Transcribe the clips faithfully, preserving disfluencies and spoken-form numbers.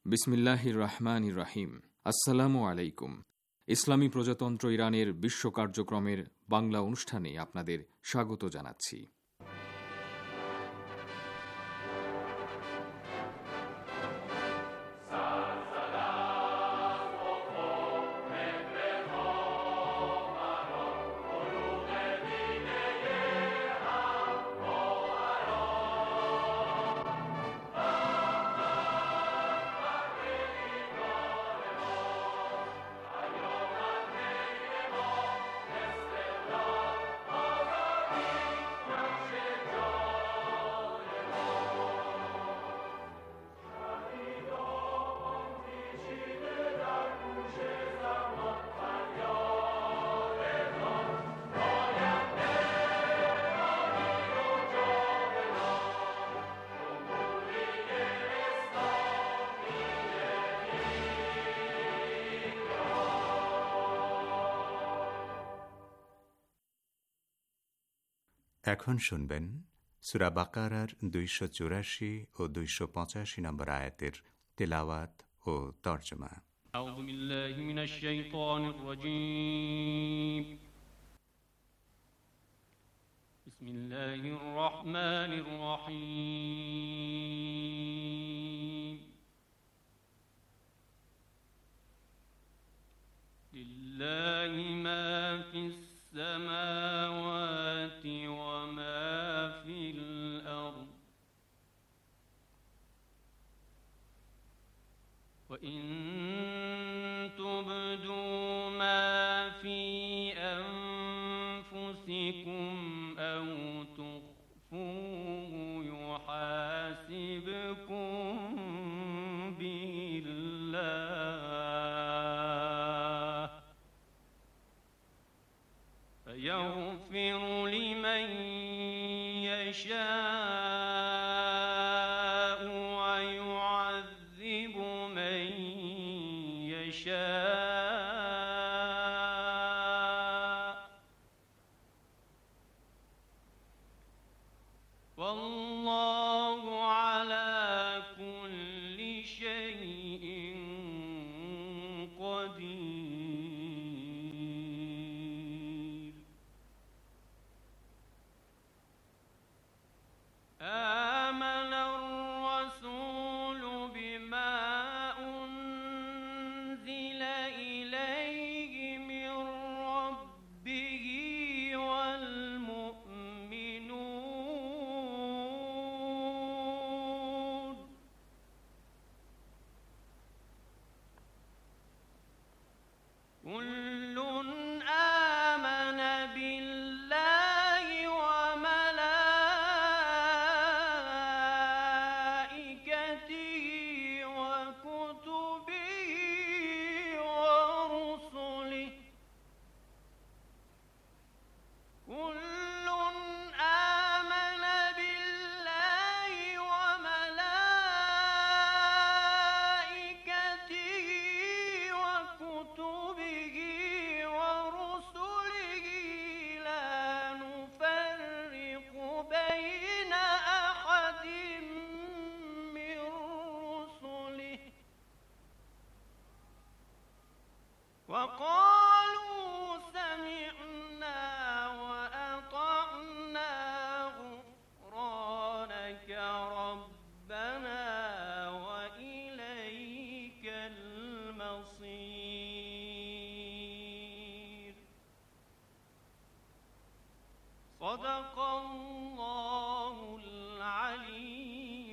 বিসমিল্লাহির রহমানির রহিম। আসসালামু আলাইকুম। ইসলামী প্রজাতন্ত্র ইরানের বিশ্ব কার্যক্রমের বাংলা অনুষ্ঠানে আপনাদের স্বাগত জানাচ্ছি। এখন শুনবেন সূরা বাকারার দুইশো চুরাশি ও দুইশো পঁচাশি নম্বর আয়াতের তেলাওয়াত ও তর্জমা। আউযু বিল্লাহি মিনাশ শাইতানির রাজীম। বিসমিল্লাহির রহমানির রহিম। লিল্লাহি মা ফিস السماوات وما في الأرض وإن تبدوا ما في أنفسكم أو تخفوه يحاسبكم به الله يغفر لمن يشاء ويعذب من يشاء والله على كل شيء قدير. آمن الرسول بما أنزل إليه من ربه والمؤمنون كل آمن بالله وقالوا سمعنا وأطعنا غفرانك ربنا وإليك المصير. صدق الله العلي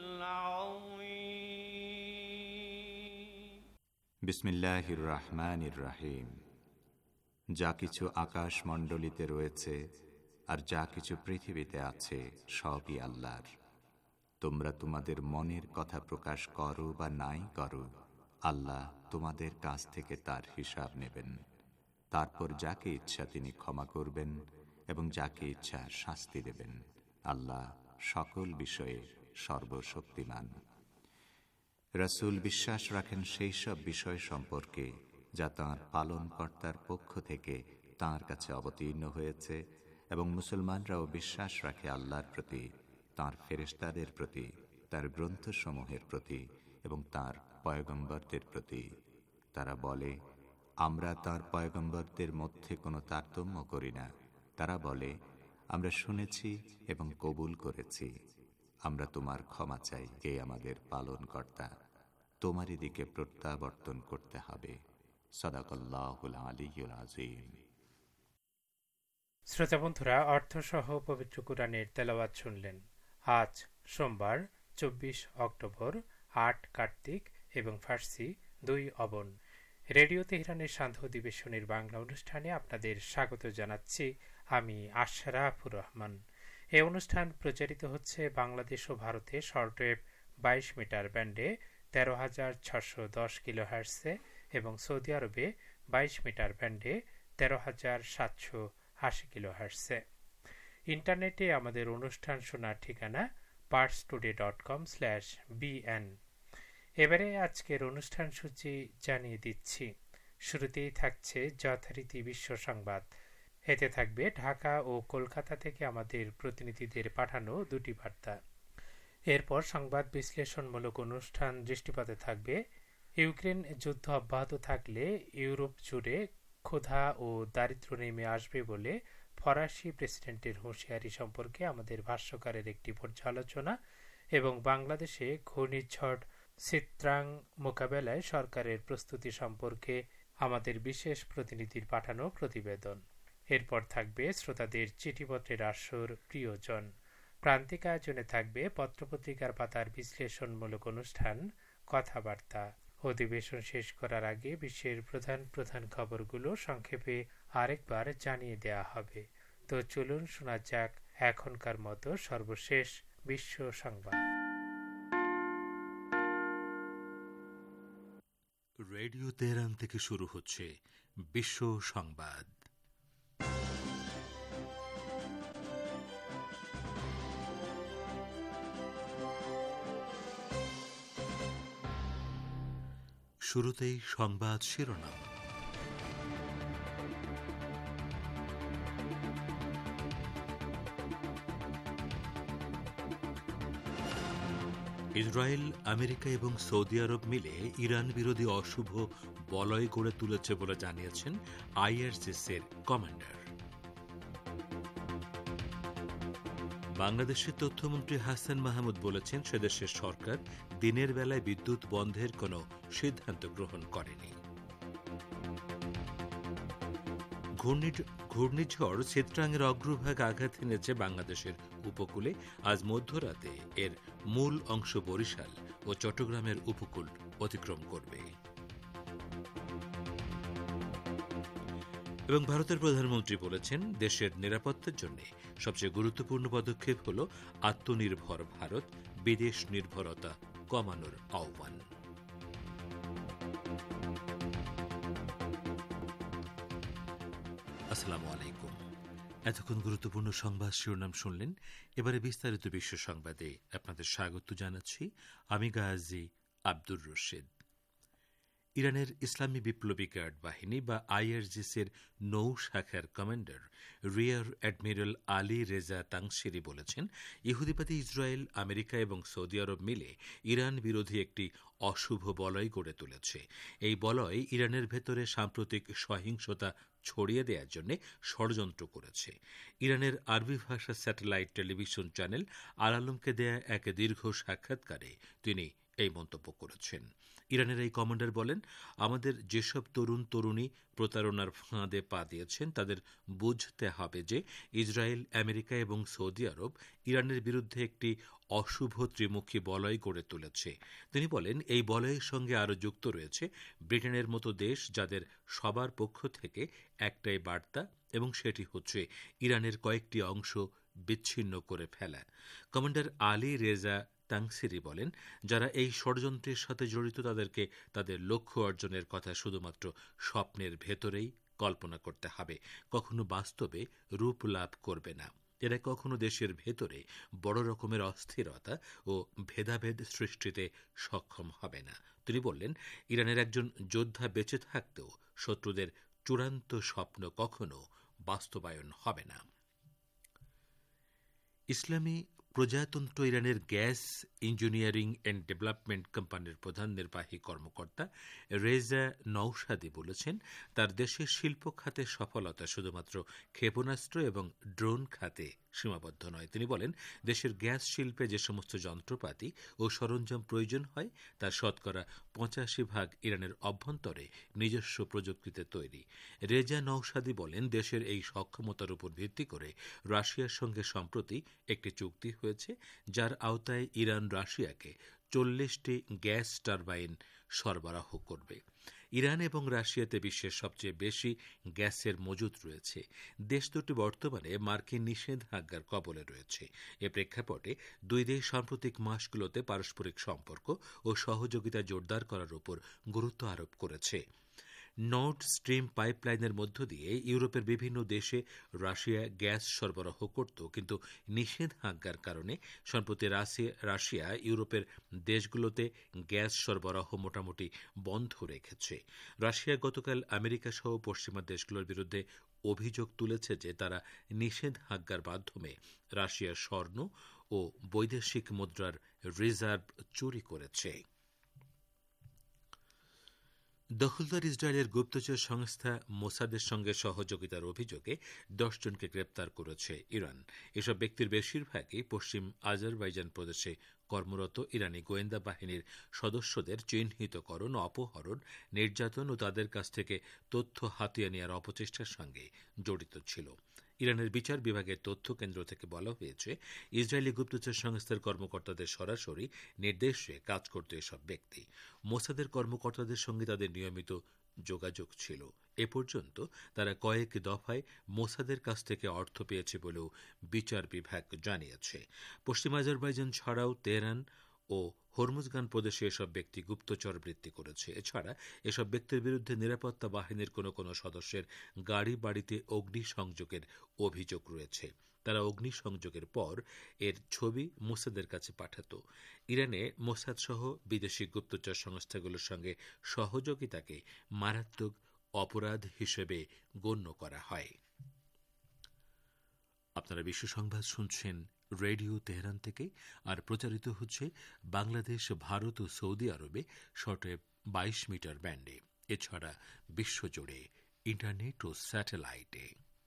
العظيم. বিসমিল্লাহির রহমানির রহিম। যা কিছু আকাশ মণ্ডলীতে রয়েছে আর যা কিছু পৃথিবীতে আছে সবই আল্লাহর। তোমরা তোমাদের মনের কথা প্রকাশ করো বা নাই করো, আল্লাহ তোমাদের কাছ থেকে তার হিসাব নেবেন। তারপর যাকে ইচ্ছা তিনি ক্ষমা করবেন এবং যাকে ইচ্ছা শাস্তি দেবেন। আল্লাহ সকল বিষয়ে সর্বশক্তিমান। রাসূল বিশ্বাস রাখেন সেই সব বিষয় সম্পর্কে যা তাঁর পালনকর্তার পক্ষ থেকে তাঁর কাছে অবতীর্ণ হয়েছে, এবং মুসলমানরাও বিশ্বাস রাখে আল্লাহর প্রতি, তাঁর ফেরেশতাদের প্রতি, তার গ্রন্থসমূহের প্রতি এবং তাঁর পয়গম্বরদের প্রতি। তারা বলে, আমরা তাঁর পয়গম্বরদের মধ্যে কোনো তারতম্য করি না। তারা বলে, আমরা শুনেছি এবং কবুল করেছি, আমরা তোমার ক্ষমা চাই, কে আমাদের পালনকর্তা, তোমারই দিকে প্রত্যাবর্তন করতে হবে। সাদাকাল্লাহুল আলিয়্যুল আযীম। শ্রোতা বন্ধুরা, অর্থসহ পবিত্র কুরআনের তেলাওয়াত শুনলেন। আজ সোমবার চব্বিশ অক্টোবর, আট কার্তিক এবং ফার্সি দুই অবন। রেডিও তেহরানের সান্ধ্য অধিবেশনের বাংলা অনুষ্ঠানে আপনাদের স্বাগত জানাচ্ছি আমি আশরাফুর রহমান। এই অনুষ্ঠান প্রচারিত হচ্ছে বাংলাদেশ ও ভারতে শর্টওয়েভ বাইশ মিটার ব্যান্ডে তেরো হাজার ছশো দশ কিলো হার্টসে এবং সৌদি আরবে বাইশ মিটার ব্যান্ডে তেরো হাজার সাতশো আশি কিলো হার্টসে। ইন্টারনেটে আমাদের অনুষ্ঠান শোনার ঠিকানা Pars Today dot com slash BN. এবারে আজকের অনুষ্ঠান সূচি জানিয়ে দিচ্ছি। শুরুতেই থাকছে যথারীতি বিশ্ব সংবাদ। এতে থাকবে ঢাকা ও কলকাতা থেকে আমাদের প্রতিনিধিদের পাঠানো দুটি বার্তা। এরপর সংবাদ বিশ্লেষণমূলক অনুষ্ঠান দৃষ্টিপাতে থাকবে ইউক্রেন যুদ্ধ অব্যাহত থাকলে ইউরোপ জুড়ে ক্ষুধা ও দারিদ্র্য নেমে আসবে বলে ফরাসি প্রেসিডেন্টের হুঁশিয়ারি সম্পর্কে আমাদের ভাষ্যকারের একটি পর্যালোচনা এবং বাংলাদেশে ঘূর্ণিঝড় সিত্রাং মোকাবেলায় সরকারের প্রস্তুতি সম্পর্কে আমাদের বিশেষ প্রতিনিধির পাঠানো প্রতিবেদন। এরপর থাকবে শ্রোতাদের চিঠিপত্রের আসর প্রিয়জন। প্রান্তিক আয়োজনে থাকবে পত্রপত্রিকার পাতার বিশ্লেষণমূলক অনুষ্ঠান কথাবার্তা। অধিবেশন শেষ করার আগে বিশ্বের প্রধান প্রধান খবরগুলো সংক্ষেপে আরেকবার জানিয়ে দেয়া হবে। তো চলুন শোনা যাক এখনকার মতো সর্বশেষ বিশ্ব সংবাদ। রেডিও তেহরান থেকে শুরু হচ্ছে বিশ্ব সংবাদ। শুরুতেই সংবাদ শিরোনাম। ইসরায়েল, আমেরিকা এবং সৌদি আরব মিলে ইরান বিরোধী অশুভ বলয় গড়ে তুলেছে বলে জানিয়েছেন আইআরজিসির কমান্ডার। বাংলাদেশের তথ্যমন্ত্রী হাসান মাহমুদ বলেছেন, সেদেশের সরকার দিনের বেলায় বিদ্যুৎ বন্ধের কোনো সিদ্ধান্ত গ্রহণ করেনি। ঘূর্ণিঝড় চিত্রাঙের অগ্রভাগ আঘাত এনেছে বাংলাদেশের উপকূলে। আজ মধ্যরাতে এর মূল অংশ বরিশাল ও চট্টগ্রামের উপকূল অতিক্রম করবে। এবং ভারতের প্রধানমন্ত্রী বলেছেন, দেশের নিরাপত্তার জন্য সবচেয়ে গুরুত্বপূর্ণ পদক্ষেপ হল আত্মনির্ভর ভারত, বিদেশ নির্ভরতা কমানোর আহ্বান। আসসালামু আলাইকুম। এতক্ষণ গুরুত্বপূর্ণ সংবাদ শিরোনাম শুনলেন। এবারে বিস্তারিত বিশ্ব সংবাদে আপনাদের স্বাগত জানাচ্ছি আমি গাজী আব্দুর রশিদ। ইরানের ইসলামী বিপ্লবী গার্ড বাহিনী বা আইআরজিসির নৌ শাখার commander rear admiral Ali Reza Tangsiri বলেছেন, ইহুদিবাদী ইসরায়েল, আমেরিকা এবং সৌদি আরব মিলে ইরান বিরোধী একটি অশুভ বলয় গড়ে তুলেছে। এই বলয় ইরানের ভেতরে সাম্প্রতিক সহিংসতা ছড়িয়ে দেওয়ার জন্য ষড়যন্ত্র করেছে। ইরানের আরবি ভাষা স্যাটেলাইট টেলিভিশন চ্যানেল আল আলমকে দেয়া এক দীর্ঘ সাক্ষাৎকারে তিনি এই মন্তব্য করেছেন। ইরানের এই কমান্ডার বলেন, আমাদের যেসব তরুণ তরুণী প্রতারণার ফাঁদে পা দিয়েছেন তাদের বুঝতে হবে যে ইসরায়েল, আমেরিকা এবং সৌদি আরব ইরানের বিরুদ্ধে একটি অশুভ ত্রিমুখী বলয় গড়ে তুলেছে। তিনি বলেন, এই বলয়ের সঙ্গে আরও যুক্ত রয়েছে ব্রিটেনের মতো দেশ, যাদের সবার পক্ষ থেকে একটাই বার্তা এবং সেটি হচ্ছে ইরানের কয়েকটি অংশ বিচ্ছিন্ন করে ফেলা। কমান্ডার আলী রেজা তাংসিরি বলেন, যারা এই ষড়যন্ত্রের সাথে জড়িত তাদেরকে তাদের লক্ষ্য অর্জনের কথা শুধুমাত্র স্বপ্নের ভেতরেই কল্পনা করতে হবে, কখনো বাস্তবে রূপ লাভ করবে না। এরা কখনো দেশের ভেতরে বড় রকমের অস্থিরতা ও ভেদাভেদ সৃষ্টিতে সক্ষম হবে না। তিনি বললেন, ইরানের একজন যোদ্ধা বেঁচে থাকতেও শত্রুদের চূড়ান্ত স্বপ্ন কখনো বাস্তবায়ন হবে না। ইসলামী প্রজাতন্ত্র ইরানের গ্যাস ইঞ্জিনিয়ারিং অ্যান্ড ডেভেলপমেন্ট কোম্পানির প্রধান নির্বাহী কর্মকর্তা রেজা নওশাদি বলেছেন, তার দেশের শিল্প খাতের সফলতা শুধুমাত্র ক্ষেপণাস্ত্র এবং ড্রোন খাতে সীমাবদ্ধ নয়। তিনি বলেন, দেশের গ্যাস শিল্পে যে সমস্ত যন্ত্রপাতি ও সরঞ্জাম প্রয়োজন হয় তার শতকরা পঁচাশি ভাগ ইরানের অভ্যন্তরে নিজস্ব প্রযুক্তিতে তৈরি। রেজা নওশাদি বলেন, দেশের এই সক্ষমতার উপর ভিত্তি করে রাশিয়ার সঙ্গে সম্প্রতি একটি চুক্তি হয়েছে, যার আওতায় ইরান রাশিয়াকে চল্লিশটি গ্যাস টারবাইন সরবরাহ করবে। ইরান এবং রাশিয়াতে বিশ্বের সবচেয়ে বেশি গ্যাসের মজুত রয়েছে। দেশ দুটি বর্তমানে মার্কিন নিষেধাজ্ঞার কবলে রয়েছে। এ প্রেক্ষাপটে দুই দেশ সাম্প্রতিক মাসগুলোতে পারস্পরিক সম্পর্ক ও সহযোগিতা জোরদার করার উপর গুরুত্ব আরোপ করেছে। নর্ড স্ট্রিম পাইপলাইনের মধ্য দিয়ে ইউরোপের বিভিন্ন দেশে রাশিয়া গ্যাস সরবরাহ করত, কিন্তু নিষেধাজ্ঞার কারণে সম্প্রতি রাশিয়া ইউরোপের দেশগুলোতে গ্যাস সরবরাহ মোটামুটি বন্ধ রেখেছে। রাশিয়া গতকাল আমেরিকা সহ পশ্চিমা দেশগুলোর বিরুদ্ধে অভিযোগ তুলেছে যে তারা নিষেধাজ্ঞার মাধ্যমে রাশিয়ার স্বর্ণ ও বৈদেশিক মুদ্রার রিজার্ভ চুরি করেছে। দখলদার ইসরায়েলের গুপ্তচর সংস্থা মোসাদের সঙ্গে সহযোগিতার অভিযোগে দশ জনকে গ্রেপ্তার করেছে ইরান। এসব ব্যক্তির বেশিরভাগই পশ্চিম আজারবাইজান প্রদেশে কর্মরত ইরানি গোয়েন্দা বাহিনীর সদস্যদের চিহ্নিতকরণ, অপহরণ, নির্যাতন ও তাদের কাছ থেকে তথ্য হাতিয়ে নেওয়ার অপচেষ্টার সঙ্গে জড়িত ছিল। ইরানের বিচার বিভাগের তথ্য কেন্দ্র থেকে বলা হয়েছে, ইসরায়েলি গুপ্তচর সংস্থার কর্মকর্তাদের সরাসরি নির্দেশে কাজ করত এসব ব্যক্তি। মোসাদের কর্মকর্তাদের সঙ্গে তাদের নিয়মিত যোগাযোগ ছিল। এ পর্যন্ত তারা কয়েক দফায় মোসাদের কাছ থেকে অর্থ পেয়েছে বলেও বিচার বিভাগ জানিয়েছে। পশ্চিম আজারবাইজান ছাড়াও তেহরান ও হরমুজগান প্রদেশে এসব ব্যক্তি গুপ্তচর বৃত্তি করেছে। এছাড়া এসব ব্যক্তির বিরুদ্ধে নিরাপত্তা বাহিনীর কোনো কোনো সদস্যের গাড়ি বাড়িতে অগ্নিসংযোগের অভিযোগ রয়েছে। তারা অগ্নিসংযোগের পর এর ছবি মোসাদের কাছে পাঠাত। ইরানে মোসাদ সহ বিদেশি গুপ্তচর সংস্থাগুলোর সঙ্গে সহযোগিতাকে মারাত্মক অপরাধ হিসেবে গণ্য করা হয়। আপনারা বিশ্ব সংবাদ শুনছেন রেডিও তেহরান থেকে, আর প্রচারিত হচ্ছে বাংলাদেশ, ভারত ও সৌদি আরবে শর্টওয়েভ বাইশ মিটার ব্যান্ডে, এছাড়া বিশ্বজুড়ে ইন্টারনেট ও স্যাটেলাইটে।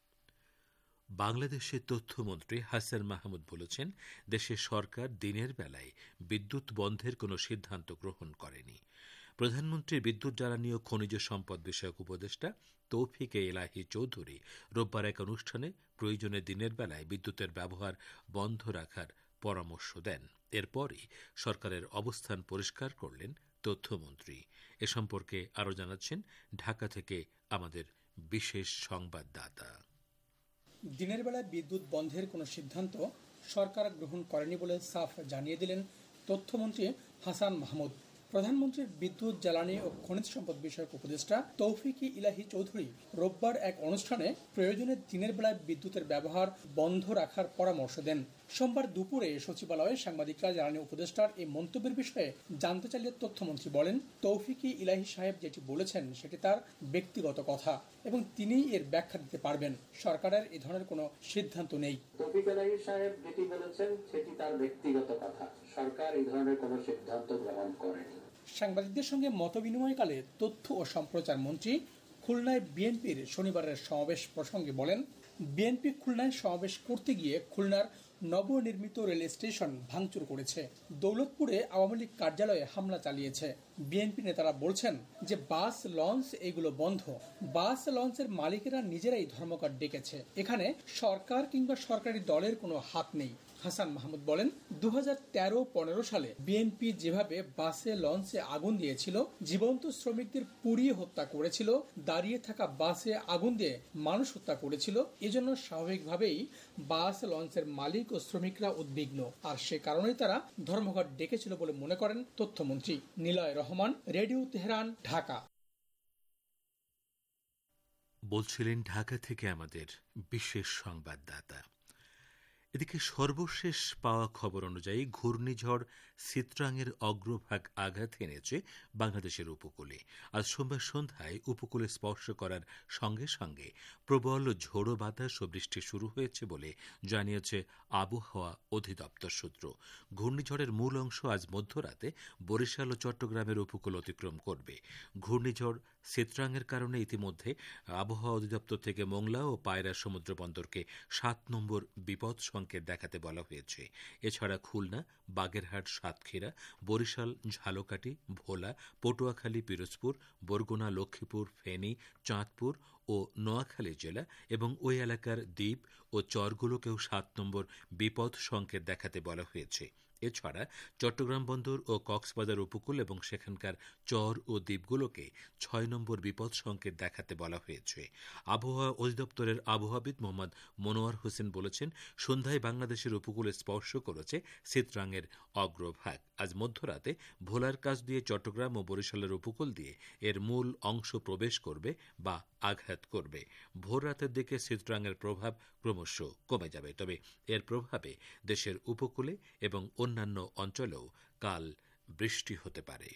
বাংলাদেশের তথ্যমন্ত্রী হাসান মাহমুদ বলেছেন, দেশের সরকার দিনের বেলায় বিদ্যুৎ বন্ধের কোনো সিদ্ধান্ত গ্রহণ করেনি। প্রধানমন্ত্রীর বিদ্যুৎ, জ্বালানি ও খনিজ সম্পদ বিষয়ক উপদেষ্টা তৌফিক এলাহি চৌধুরী রোববার এক অনুষ্ঠানে প্রয়োজনে দিনের বেলায় বিদ্যুতের ব্যবহার বন্ধ রাখার পরামর্শ দেন। এরপরই সরকারের অবস্থান পরিষ্কার করলেন তথ্যমন্ত্রী। এ সম্পর্কে আরও জানাচ্ছেন ঢাকা থেকে আমাদের বিশেষ সংবাদদাতা। দিনের বেলায় বিদ্যুৎ বন্ধের কোনো সিদ্ধান্ত সরকার গ্রহণ করেনি বলে সাফ জানিয়ে দিলেন তথ্যমন্ত্রী হাসান মাহমুদ। প্রধানমন্ত্রীর বিদ্যুৎ, জ্বালানি ও খনিজ সম্পদ বিষয়ক উপদেষ্টা তৌফিক ইলাহি চৌধুরী রোববার এক অনুষ্ঠানে প্রয়োজনে দিনের বেলায় বিদ্যুতের ব্যবহার বন্ধ রাখার পরামর্শ দেন। সোমবার দুপুরে সচিবালয়ে সাংবাদিকরা জ্বালানি উপদেষ্টার এই মন্তব্যের বিষয়ে জানতে চাইলে তথ্যমন্ত্রী বলেন, তৌফিক ইলাহি সাহেব যেটি বলেছেন সেটি তার ব্যক্তিগত কথা এবং তিনিই এর ব্যাখ্যা দিতে পারবেন। সরকারের এ ধরনের কোনো সিদ্ধান্ত নেই। তৌফিক ইলাহি সাহেব যেটি বলেছেন সেটি তার ব্যক্তিগত কথা, সরকার এই ধরনের কোনো সিদ্ধান্ত গ্রহণ করেনি। সাংবাদিকদের সঙ্গে মতবিনিময়কালে তথ্য ও সম্প্রচার মন্ত্রী খুলনায় বিএনপির শনিবারের সমাবেশ প্রসঙ্গে বলেন, বিএনপি খুলনায় সমাবেশ করতে গিয়ে খুলনার নবনির্মিত রেল স্টেশন ভাঙচুর করেছে, দৌলতপুরে আওয়ামী লীগ কার্যালয়ে হামলা চালিয়েছে। বিএনপি নেতারা বলছেন যে বাস, লঞ্চ এগুলো বন্ধ। বাস, লঞ্চের মালিকেরা নিজেরাই ধর্মঘট ডেকেছে, এখানে সরকার কিংবা সরকারি দলের কোনো হাত নেই। হাসান মাহমুদ বলেন, দু হাজার তেরো পনেরো সালে বিএনপি যেভাবে বাসে, লঞ্চে আগুন দিয়েছিল, জীবন্ত শ্রমিকদের পুড়িয়ে হত্যা করেছিল, দাঁড়িয়ে থাকা বাসে আগুন দিয়ে মানুষ হত্যা করেছিল, এজন্য স্বাভাবিকভাবেই বাস, লঞ্চের মালিক ও শ্রমিকরা উদ্বিগ্ন, আর সে কারণেই তারা ধর্মঘট ডেকেছিল বলে মনে করেন তথ্যমন্ত্রী। Niloy Rahman, Radio Tehran, Dhaka. বলছিলেন ঢাকা থেকে আমাদের বিশেষ সংবাদদাতা। এদিকে সর্বশেষ পাওয়া খবর অনুযায়ী ঘূর্ণিঝড় সিত্রাংয়ের অগ্রভাগ আঘাত এনেছে বাংলাদেশের উপকূলে। আজ সোমবার সন্ধ্যায় উপকূলে স্পর্শ করার সঙ্গে সঙ্গে প্রবল ঝোড়ো বাতাস ও বৃষ্টি শুরু হয়েছে বলে জানিয়েছে আবহাওয়া অধিদপ্তর সূত্র। ঘূর্ণিঝড়ের মূল অংশ আজ মধ্যরাতে বরিশাল ও চট্টগ্রামের উপকূল অতিক্রম করবে। ঘূর্ণিঝড় সিত্রাংয়ের কারণে ইতিমধ্যে আবহাওয়া অধিদপ্তর থেকে মোংলা ও পায়রা সমুদ্র বন্দরকে সাত নম্বর বিপদ সংকেত দেখাতে বলা হয়েছে। এছাড়া খুলনা, বাগেরহাট, সাতক্ষীরা, বরিশাল, ঝালকাঠি, ভোলা, পটুয়াখালী, পিরোজপুর, বরগুনা, লক্ষ্মীপুর, ফেনী, চাঁদপুর ও নোয়াখালী জেলা এবং ওই এলাকার দ্বীপ ও চরগুলোকেও সাত নম্বর বিপদ সংকেত দেখাতে বলা হয়েছে। এছাড়া চট্টগ্রাম বন্দর ও কক্সবাজার উপকূল এবং সেখানকার চর ও দ্বীপগুলোকে ছয় নম্বর বিপদ সংকেত দেখাতে বলা হয়েছে। আবহাওয়া অধিদপ্তরের আবহাওয়াবিদ মোহাম্মদ মনোয়ার হোসেন বলেছেন, সন্ধ্যায় বাংলাদেশের উপকূলে স্পর্শ করেছে সিত্রাংয়ের অগ্রভাগ। আজ মধ্যরাতে ভোলার কাছ দিয়ে চট্টগ্রাম ও বরিশালের উপকূল দিয়ে এর মূল অংশ প্রবেশ করবে বা আঘাত করবে। ভোর রাতের দিকে সিত্রাংয়ের প্রভাব ক্রমশ কমে যাবে, তবে এর প্রভাবে দেশের উপকূলে এবং অন্যান্য অঞ্চলেও কাল বৃষ্টি হতে পারে।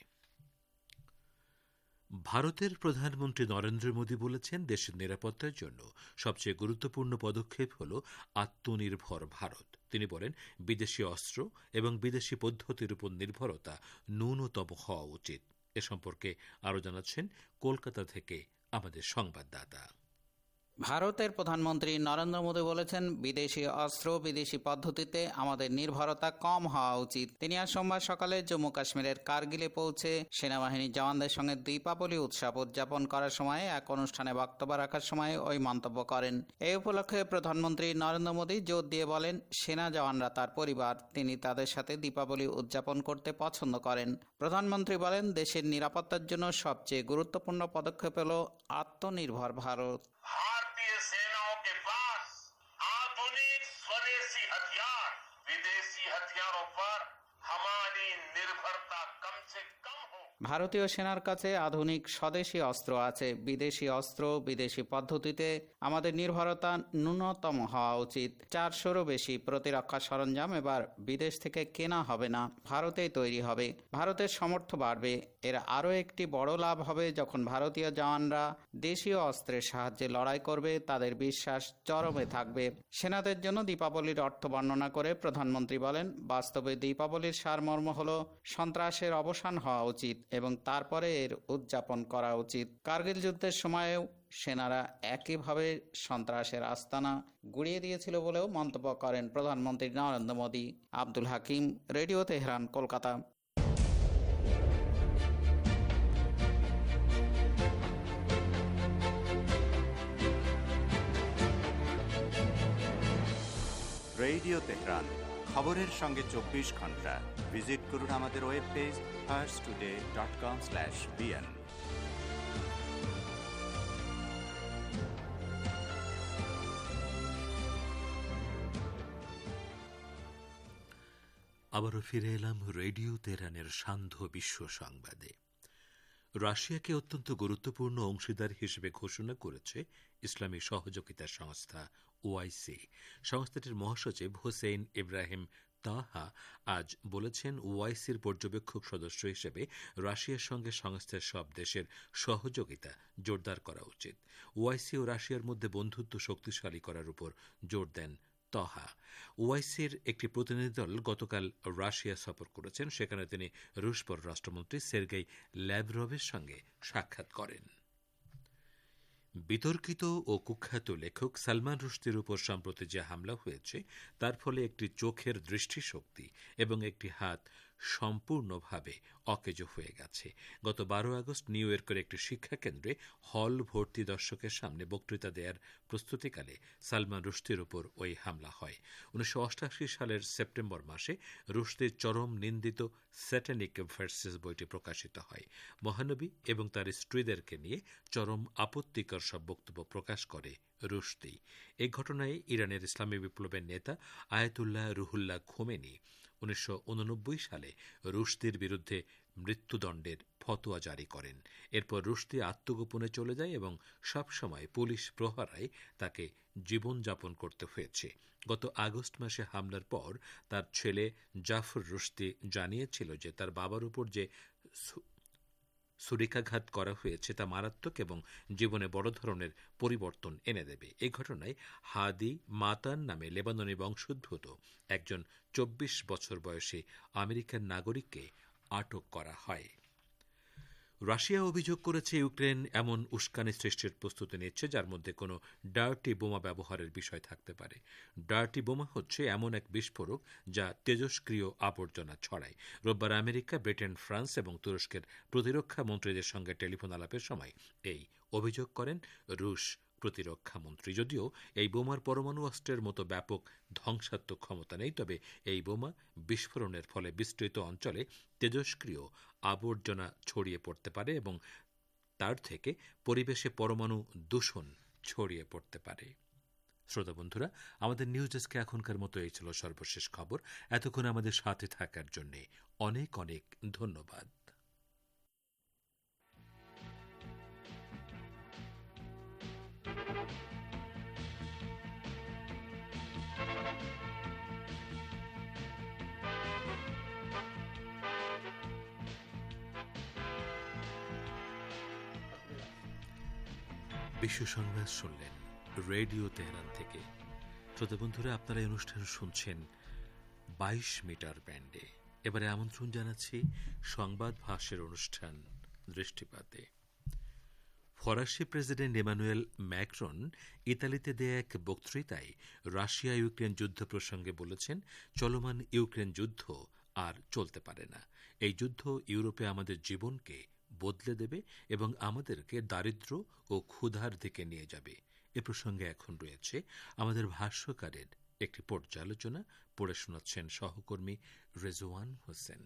ভারতের প্রধানমন্ত্রী নরেন্দ্র মোদী বলেছেন, দেশের নিরাপত্তার জন্য সবচেয়ে গুরুত্বপূর্ণ পদক্ষেপ হল আত্মনির্ভর ভারত। তিনি বলেন, বিদেশি অস্ত্র এবং বিদেশি পদ্ধতির উপর নির্ভরতা ন্যূনতম হওয়া উচিত। এ সম্পর্কে আরও জানাচ্ছেন কলকাতা থেকে আমাদের সংবাদদাতা। ভারতের প্রধানমন্ত্রী নরেন্দ্র মোদী বলেছেন, বিদেশি অস্ত্র বিদেশি পদ্ধতিতে আমাদের নির্ভরতা কম হওয়া উচিত। তিনি আজ সোমবার সকালে জম্মু কাশ্মীরের কার্গিলে পৌঁছে সেনাবাহিনীর জওয়ানদের সঙ্গে দীপাবলি উৎসব উদযাপন করার সময় এক অনুষ্ঠানে বক্তব্য রাখার সময় ওই মন্তব্য করেন। এই উপলক্ষে প্রধানমন্ত্রী নরেন্দ্র মোদী জোর দিয়ে বলেন, সেনা জওয়ানরা তার পরিবার, তিনি তাদের সাথে দীপাবলি উদযাপন করতে পছন্দ করেন। প্রধানমন্ত্রী বলেন, দেশের নিরাপত্তার জন্য সবচেয়ে গুরুত্বপূর্ণ পদক্ষেপ হল আত্মনির্ভর ভারত। भारतीय सेनाओं के पास आधुनिक स्वदेशी हथियार, विदेशी हथियारों पर हमारी निर्भरता कम से कम हो। ভারতীয় সেনার কাছে আধুনিক স্বদেশি অস্ত্র আছে, বিদেশি অস্ত্র বিদেশি পদ্ধতিতে আমাদের নির্ভরতা ন্যূনতম হওয়া উচিত। চারশোরও বেশি প্রতিরক্ষা সরঞ্জাম এবার বিদেশ থেকে কেনা হবে না, ভারতেই তৈরি হবে। ভারতের সামর্থ্য বাড়বে। এর আরও একটি বড় লাভ হবে, যখন ভারতীয় জওয়ানরা দেশীয় অস্ত্রের সাহায্যে লড়াই করবে, তাদের বিশ্বাস চরমে থাকবে। সেনাদের জন্য দীপাবলির অর্থ বর্ণনা করে প্রধানমন্ত্রী বলেন, বাস্তবে দীপাবলির সারমর্ম হল সন্ত্রাসের অবসান হওয়া উচিত এবং তারপরে এর উদযাপন করা উচিত। কার্গিল যুদ্ধের সময়েও সেনারা একইভাবে সন্ত্রাসের আস্তানা গুড়িয়ে দিয়েছিল বলেও মন্তব্য করেন প্রধানমন্ত্রী Narendra Modi. Abdul Hakim, Radio Tehran, Kolkata. Radio Tehran, খবরের সঙ্গে চব্বিশ ঘন্টা। ভিজিট করুন আমাদের web page first Today dot com slash BN. আবারও ফিরে এলাম রেডিও তেহরানের সান্ধ্য বিশ্ব সংবাদে। রাশিয়াকে অত্যন্ত গুরুত্বপূর্ণ অংশীদার হিসেবে ঘোষণা করেছে ইসলামী সহযোগিতা সংস্থা ওআইসি। সংস্থাটির মহাসচিব হোসেইন ইব্রাহিম তাহা আজ বলেছেন, ওআইসির পর্যবেক্ষক সদস্য হিসেবে রাশিয়ার সঙ্গে সংস্থার সব দেশের সহযোগিতা জোরদার করা উচিত। ওআইসি ও রাশিয়ার মধ্যে বন্ধুত্ব শক্তিশালী করার উপর জোর দেন তহা। ওআইসির একটি প্রতিনিধি দল গতকাল রাশিয়া সফর করেছেন। সেখানে তিনি রুশ পররাষ্ট্রমন্ত্রী সের্গেই ল্যাভরভের সঙ্গে সাক্ষাৎ করেন। বিতর্কিত ও কুখ্যাত লেখক সালমান রুশদির উপর সম্প্রতি যে হামলা হয়েছে, তার ফলে একটি চোখের দৃষ্টিশক্তি এবং একটি হাত সম্পূর্ণভাবে অকেজো হয়ে গেছে। গত বারো আগস্ট নিউ ইয়র্কের একটি শিক্ষা কেন্দ্রে হল ভর্তি দর্শকের সামনে বক্তৃতা দেওয়ার প্রস্তুতিকালে সালমান রুশদির উপর ওই হামলা হয়। উনিশশো অষ্টাশি সালের সেপ্টেম্বর মাসে রুশদির চরম নিন্দিত স্যাটানিক ভার্সেস বইটি প্রকাশিত হয়। মহানবী এবং তার স্ত্রীদেরকে নিয়ে চরম আপত্তিকর সব বক্তব্য প্রকাশ করে রুশদি। এই ঘটনায় ইরানের ইসলামী বিপ্লবের নেতা আয়াতুল্লাহ রুহুল্লাহ খোমেনি উনিশশো উননব্বই সালে রুশদির বিরুদ্ধে মৃত্যুদণ্ডের ফতোয়া জারি করেন। এরপর রুশদি আত্মগোপনে চলে যায় এবং সবসময় পুলিশ প্রহরায় তাকে জীবনযাপন করতে হয়েছে। গত আগস্ট মাসে হামলার পর তার ছেলে জাফর রুশদি জানিয়েছিল যে তার বাবার উপর যে ছুরিকাঘাত করা হয়েছে তা মারাত্মক এবং জীবনে বড় ধরনের পরিবর্তন এনে দেবে। এই ঘটনায় হাদি মাতান নামে লেবাননি বংশোদ্ভূত একজন চব্বিশ বছর বয়সী আমেরিকান নাগরিককে আটক করা হয়। রাশিয়া অভিযোগ করেছে ইউক্রেন এমন উস্কানি সৃষ্টির প্রস্তুতি নিচ্ছে যার মধ্যে কোনো ডার্টি বোমা ব্যবহারের বিষয় থাকতে পারে। ডার্টি বোমা হচ্ছে এমন এক বিস্ফোরক যা তেজস্ক্রিয় আবর্জনা ছড়ায়। রোববার আমেরিকা, ব্রিটেন, ফ্রান্স এবং তুরস্কের প্রতিরক্ষা মন্ত্রীদের সঙ্গে টেলিফোন আলাপের সময় এই অভিযোগ করেন রুশ প্রতিরক্ষা মন্ত্রী। যদিও এই বোমার পরমাণু অস্ত্রের মতো ব্যাপক ধ্বংসাত্মক ক্ষমতা নেই, তবে এই বোমা বিস্ফোরণের ফলে বিস্তৃত অঞ্চলে তেজস্ক্রিয় আবর্জনা ছড়িয়ে পড়তে পারে এবং তার থেকে পরিবেশে পরমাণু দূষণ ছড়িয়ে পড়তে পারে। শ্রোতা বন্ধুরা, আমাদের নিউজ ডেস্কে এখনকার মতো এই ছিল সর্বশেষ খবর। এতক্ষণ আমাদের সাথে থাকার জন্য অনেক অনেক ধন্যবাদ। বিশ্ব সংবাদ শুনলেন রেডিও তেহরান থেকে। শ্রোতা বন্ধুরা, আপনারা এই অনুষ্ঠান শুনছেন বাইশ মিটার ব্যান্ডে। এবারে আমন্ত্রণ জানাচ্ছি সংবাদ ভাষ্যের অনুষ্ঠান দৃষ্টিপাতে। ফরাসি প্রেসিডেন্ট ইমানুয়েল ম্যাক্রন ইতালিতে দেয়া এক বক্তৃতায় রাশিয়া ইউক্রেন যুদ্ধ প্রসঙ্গে বলেছেন, চলমান ইউক্রেন যুদ্ধ আর চলতে পারে না। এই যুদ্ধ ইউরোপে আমাদের জীবনকে বদলে দেবে এবং আমাদেরকে দারিদ্র্য ও ক্ষুধার দিকে নিয়ে যাবে। এ প্রসঙ্গে এখন রয়েছে আমাদের ভাষ্যকারের একটি পর্যালোচনা। পড়ে শোনাচ্ছেন সহকর্মী রেজওয়ান হোসেন।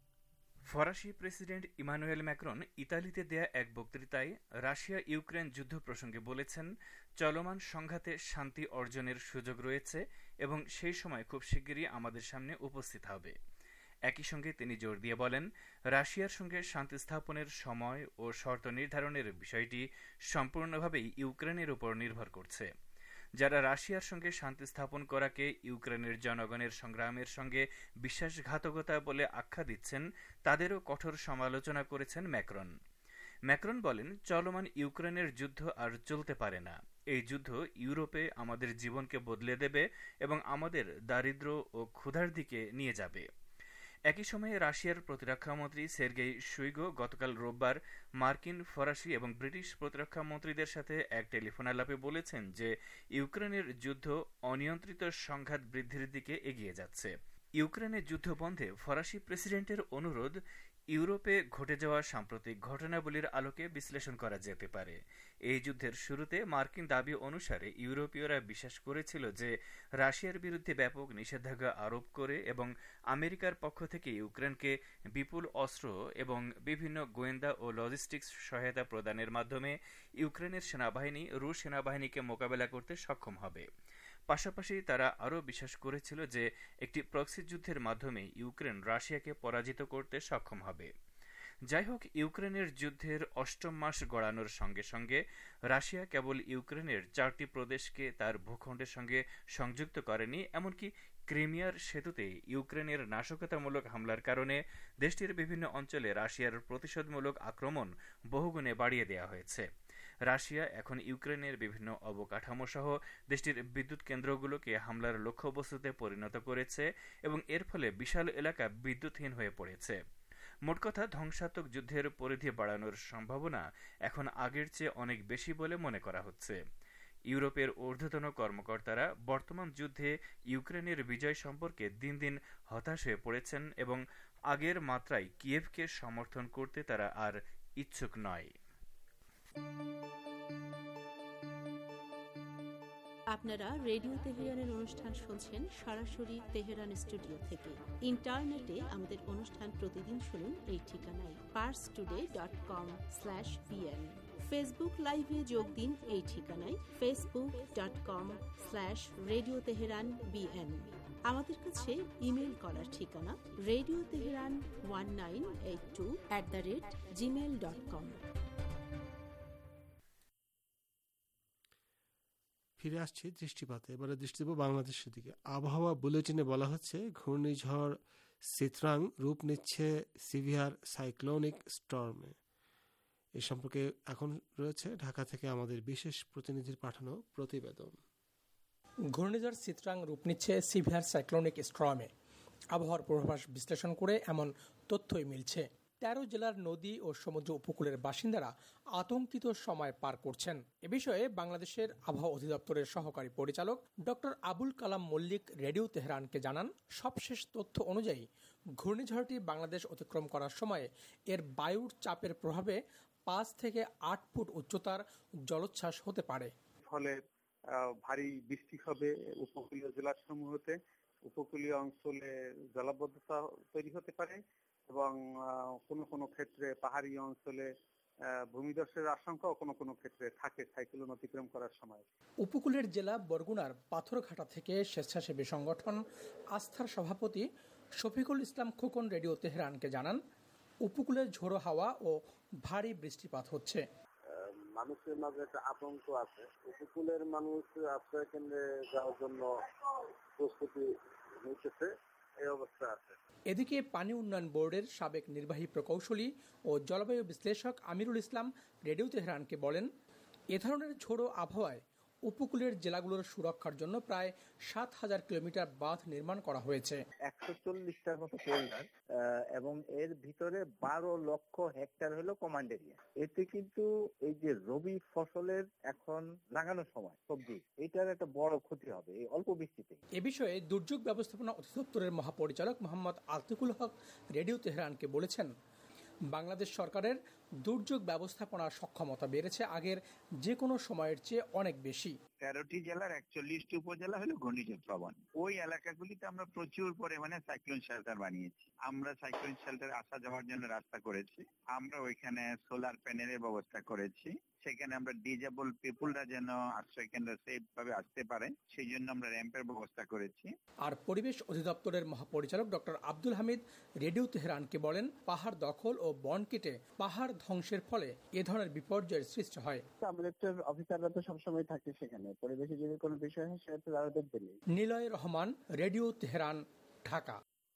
ফরাসি প্রেসিডেন্ট ইমানুয়েল ম্যাক্রন ইতালিতে দেয়া এক বক্তৃতায় রাশিয়া ইউক্রেন যুদ্ধ প্রসঙ্গে বলেছেন, চলমান সংঘাতে শান্তি অর্জনের সুযোগ রয়েছে এবং সেই সময় খুব শিগগিরই আমাদের সামনে উপস্থিত হবে। একই সঙ্গে তিনি জোর দিয়ে বলেন, রাশিয়ার সঙ্গে শান্তি স্থাপনের সময় ও শর্ত নির্ধারণের বিষয়টি সম্পূর্ণভাবেই ইউক্রেনের উপর নির্ভর করছে। যারা রাশিয়ার সঙ্গে শান্তি স্থাপন করাকে ইউক্রেনের জনগণের সংগ্রামের সঙ্গে বিশ্বাসঘাতকতা বলে আখ্যা দিচ্ছেন, তাদেরও কঠোর সমালোচনা করেছেন ম্যাক্রন। ম্যাক্রন বলেন, চলমান ইউক্রেনের যুদ্ধ আর চলতে পারে না। এই যুদ্ধ ইউরোপে আমাদের জীবনকে বদলে দেবে এবং আমাদের দারিদ্র্য ও ক্ষুধার দিকে নিয়ে যাবে। একই সময়ে রাশিয়ার প্রতিরক্ষামন্ত্রী সের্গেই শুইগো গতকাল রোববার মার্কিন, ফরাসি এবং ব্রিটিশ প্রতিরক্ষা মন্ত্রীদের সাথে এক টেলিফোন আলাপে বলেছেন যে ইউক্রেনের যুদ্ধ অনিয়ন্ত্রিত সংঘাত বৃদ্ধির দিকে এগিয়ে যাচ্ছে। ইউক্রেনের যুদ্ধ বন্ধে ফরাসি প্রেসিডেন্টের অনুরোধ ইউরোপে ঘটে যাওয়া সাম্প্রতিক ঘটনাবলীর আলোকে বিশ্লেষণ করা যেতে পারে। এই যুদ্ধের শুরুতে মার্কিন দাবি অনুসারে ইউরোপীয়রা বিশ্বাস করেছিল যে রাশিয়ার বিরুদ্ধে ব্যাপক নিষেধাজ্ঞা আরোপ করে এবং আমেরিকার পক্ষ থেকে ইউক্রেনকে বিপুল অস্ত্র এবং বিভিন্ন গোয়েন্দা ও লজিস্টিক্স সহায়তা প্রদানের মাধ্যমে ইউক্রেনের সেনাবাহিনী রুশ সেনাবাহিনীকে মোকাবেলা করতে সক্ষম হবে। পাশাপাশি তারা আরও বিশ্বাস করেছিল যে একটি প্রক্সি যুদ্ধের মাধ্যমে ইউক্রেন রাশিয়াকে পরাজিত করতে সক্ষম হবে। যাই হোক, ইউক্রেনের যুদ্ধের অষ্টম মাস গড়ানোর সঙ্গে সঙ্গে রাশিয়া কেবল ইউক্রেনের চারটি প্রদেশকে তার ভূখণ্ডের সঙ্গে সংযুক্ত করেনি, এমনকি ক্রিমিয়ার সেতুতে ইউক্রেনের নাশকতামূলক হামলার কারণে দেশটির বিভিন্ন অঞ্চলে রাশিয়ার প্রতিশোধমূলক আক্রমণ বহুগুণে বাড়িয়ে দেওয়া হয়েছে। রাশিয়া এখন ইউক্রেনের বিভিন্ন অবকাঠামো সহ দেশটির বিদ্যুৎ কেন্দ্রগুলোকে হামলার লক্ষ্যবস্তুতে পরিণত করেছে এবং এর ফলে বিশাল এলাকা বিদ্যুৎহীন হয়ে পড়েছে। মোট কথা, ধ্বংসাত্মক যুদ্ধের পরিধি বাড়ানোর সম্ভাবনা এখন আগের চেয়ে অনেক বেশি বলে মনে করা হচ্ছে। ইউরোপের ঊর্ধ্বতন কর্মকর্তারা বর্তমান যুদ্ধে ইউক্রেনের বিজয় সম্পর্কে দিন দিন হতাশ হয়ে পড়েছেন এবং আগের মাত্রায় কিয়েভকে সমর্থন করতে তারা আর ইচ্ছুক নয়। আপনারা রেডিও তেহরানের অনুষ্ঠান শুনছেন সরাসরি তেহরান স্টুডিও থেকে। ইন্টারনেটে আমাদের অনুষ্ঠান প্রতিদিন শুনুন এই ঠিকানায় Pars Today dot com slash BN. Facebook লাইভে যোগ দিন এই ঠিকানায় Facebook dot com slash Radio Tehran BN. আমাদের কাছে ইমেল করার ঠিকানা Radio Tehran one nine eight two at the rate Gmail dot com. ফিরে আসছি দৃষ্টিপাতে। এবারে দৃষ্টি দেব বাংলাদেশের দিকে। আবহাওয়া বুলেটিনে বলা হচ্ছে ঘূর্ণিঝড় সিত্রাং রূপ নিচ্ছে সিভিয়ার সাইক্লোনিক স্টর্মে। এ সম্পর্কে এখন রয়েছে ঢাকা থেকে আমাদের বিশেষ প্রতিনিধির পাঠানো প্রতিবেদন। ঘূর্ণিঝড় সিত্রাং রূপ নিচ্ছে সিভিয়ার সাইক্লোনিক স্টর্মে। আবহাওয়ার পূর্বাভাস বিশ্লেষণ করে এমন তথ্যই মিলছে। তেরো জেলার নদী ও সমুদ্র উপকূলের বাসিন্দারা আতঙ্কিত সময় পার করছেন। এ বিষয়ে বাংলাদেশের আবহাওয়া অধিদপ্তরের সহকারী পরিচালক ডক্টর আবুল কালাম মল্লিক রেডিও তেহরানকে জানান, সবশেষ তথ্য অনুযায়ী ঘূর্ণিঝড়টি বাংলাদেশ অতিক্রম করার সময় এর বায়ুর চাপের প্রভাবে পাঁচ থেকে আট ফুট উচ্চতার জলোচ্ছ্বাস হতে পারে। ফলে ভারী বৃষ্টি হবে উপকূলীয় জেলাসমূহতে, উপকূলীয় অঞ্চলে জলাবদ্ধতা তৈরি হতে পারে এবং কোনো কোনো ক্ষেত্রে পাহাড়ি অঞ্চলে ভূমিধসের আশঙ্কা কোনো কোনো ক্ষেত্রে থাকে সাইক্লোন অতিক্রম করার সময়। উপকূলের জেলা বরগুনার পাথরঘাটা থেকে স্বেচ্ছাসেবী সংগঠন আস্থার সভাপতি শফিকুল ইসলাম খোকন রেডিও তেহরানকে জানান, উপকূলের ঝোড়ো হাওয়া ও ভারী বৃষ্টিপাত হচ্ছে। মানুষের মাঝে একটা আতঙ্ক আছে। উপকূলের মানুষ আশ্রয় কেন্দ্রে যাওয়ার জন্য প্রস্তুতি নিতেছে, এই অবস্থা আছে। এদিকে পানি উন্নয়ন বোর্ডের সাবেক নির্বাহী প্রকৌশলী ও জলবায়ু বিশ্লেষক আমিরুল ইসলাম রেডিও তেহরানকে বলেন, এ ধরনের ঝোড়ো আবহাওয়ায় উপকূলের জেলাগুলোর সুরক্ষার জন্য প্রায় সাত হাজার কিলোমিটার বাঁধ নির্মাণ করা হয়েছে। একশো চল্লিশটার মতো পোল্ডার এবং এর ভিতরে বারো লক্ষ হেক্টর হলো কমান্ড এরিয়া। এতে কিন্তু এই যে রবি ফসলের এখন লাগানোর সময় সবজি, এটার একটা বড় ক্ষতি হবে এই অল্প বৃষ্টিতে। এ বিষয়ে দুর্যোগ ব্যবস্থাপনা অধিদপ্তরের মহাপরিচালক মোহাম্মদ আতিকুল হক রেডিও তেহরানকে বলেছেন, বাংলাদেশ সরকারের দুর্যোগ ব্যবস্থাপনার সক্ষমতা বেড়েছে আগের যে কোনো সময়ের চেয়ে অনেক বেশি। তেরোটি জেলার একচল্লিশটি উপজেলা হলো ঘূর্ণিঝড় প্রবণ। ওই এলাকাগুলিতে আমরা প্রচুর পরিমাণে সাইক্লোন শেল্টার বানিয়েছি। আমরা সাইক্লোন শেল্টার আসা যাওয়ার জন্য রাস্তা করেছি। আমরা ওইখানে সোলার প্যানেলের ব্যবস্থা করেছি। সেখানে আমরা ডিজেবল পিপুলরা যেন আশ্রয় কেন্দ্র সেফ ভাবে আসতে পারে সেই জন্য আমরা র্যাম্পের ব্যবস্থা করেছি। আর পরিবেশ অধিদপ্তরের মহাপরিচালক ডক্টর আব্দুল হামিদ রেডিও তেহরানকে বলেন, পাহাড় দখল ও বন কেটে পাহাড় ধ্বংসের ফলে এ ধরনের বিপর্যয়ের সৃষ্টি হয়। আমাদের অফিসাররা তো সবসময় থাকে সেখানে, পরিবেশে যদি কোনো বিষয় হয় সেটা তারা দেখবেন। Niloy Rahman, Radio Tehran, Dhaka.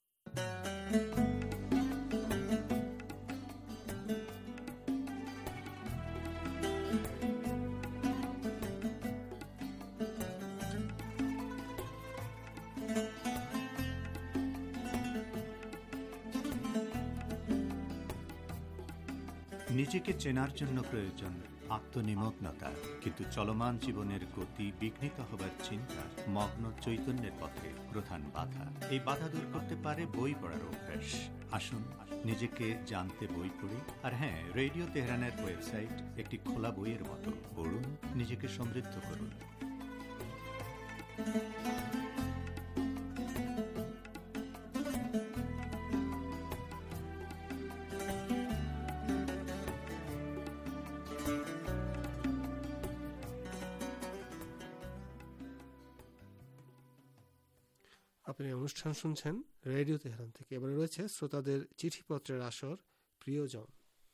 নিজেকে চেনার জন্য প্রয়োজন আত্মনিমগ্নতা, কিন্তু চলমান জীবনের গতি বিঘ্নিত হবার চিন্তা মগ্ন চৈতন্যের পথে প্রধান বাধা। এই বাধা দূর করতে পারে বই পড়ার অভ্যাস। আসুন নিজেকে জানতে বই পড়ি। আর হ্যাঁ, রেডিও তেহরানের ওয়েবসাইট একটি খোলা বইয়ের মতো। পড়ুন, নিজেকে সমৃদ্ধ করুন। আপনি অনুষ্ঠান শুনছেন রেডিও তেহরান থেকে। এবারে রয়েছে শ্রোতাদের চিঠিপত্রের আসর, প্রিয়জন।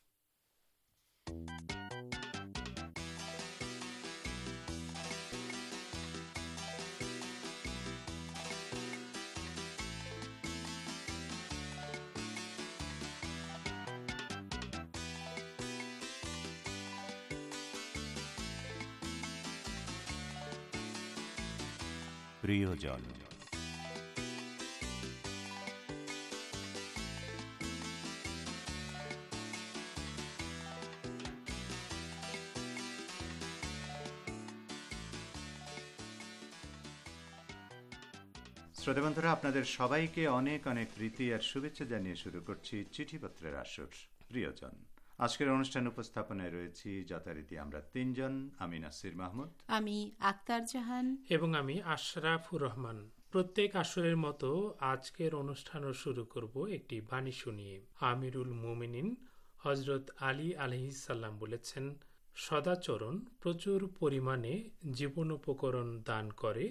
প্রিয়জন। শ্রোতাবন্ধুরা, আপনাদের সবাইকে অনেক অনেক প্রীতি আর শুভেচ্ছা জানিয়ে শুরু করছি চিঠিপত্রের আসর, প্রিয়জন। আজকের অনুষ্ঠান উপস্থাপনায় রয়েছি যথারীতি আমরা তিনজন। আমি নাসির মাহমুদ, আমি আক্তার জাহান এবং আমি আশরাফুর রহমান। প্রত্যেক আসরের মতো আজকের অনুষ্ঠানও শুরু করব একটি বাণী শুনিয়ে। আমিরুল মুমিনিন হজরত আলী আলাইহিসসালাম বলেছেন, সদাচরণ প্রচুর পরিমাণে জীবনোপকরণ দান করে,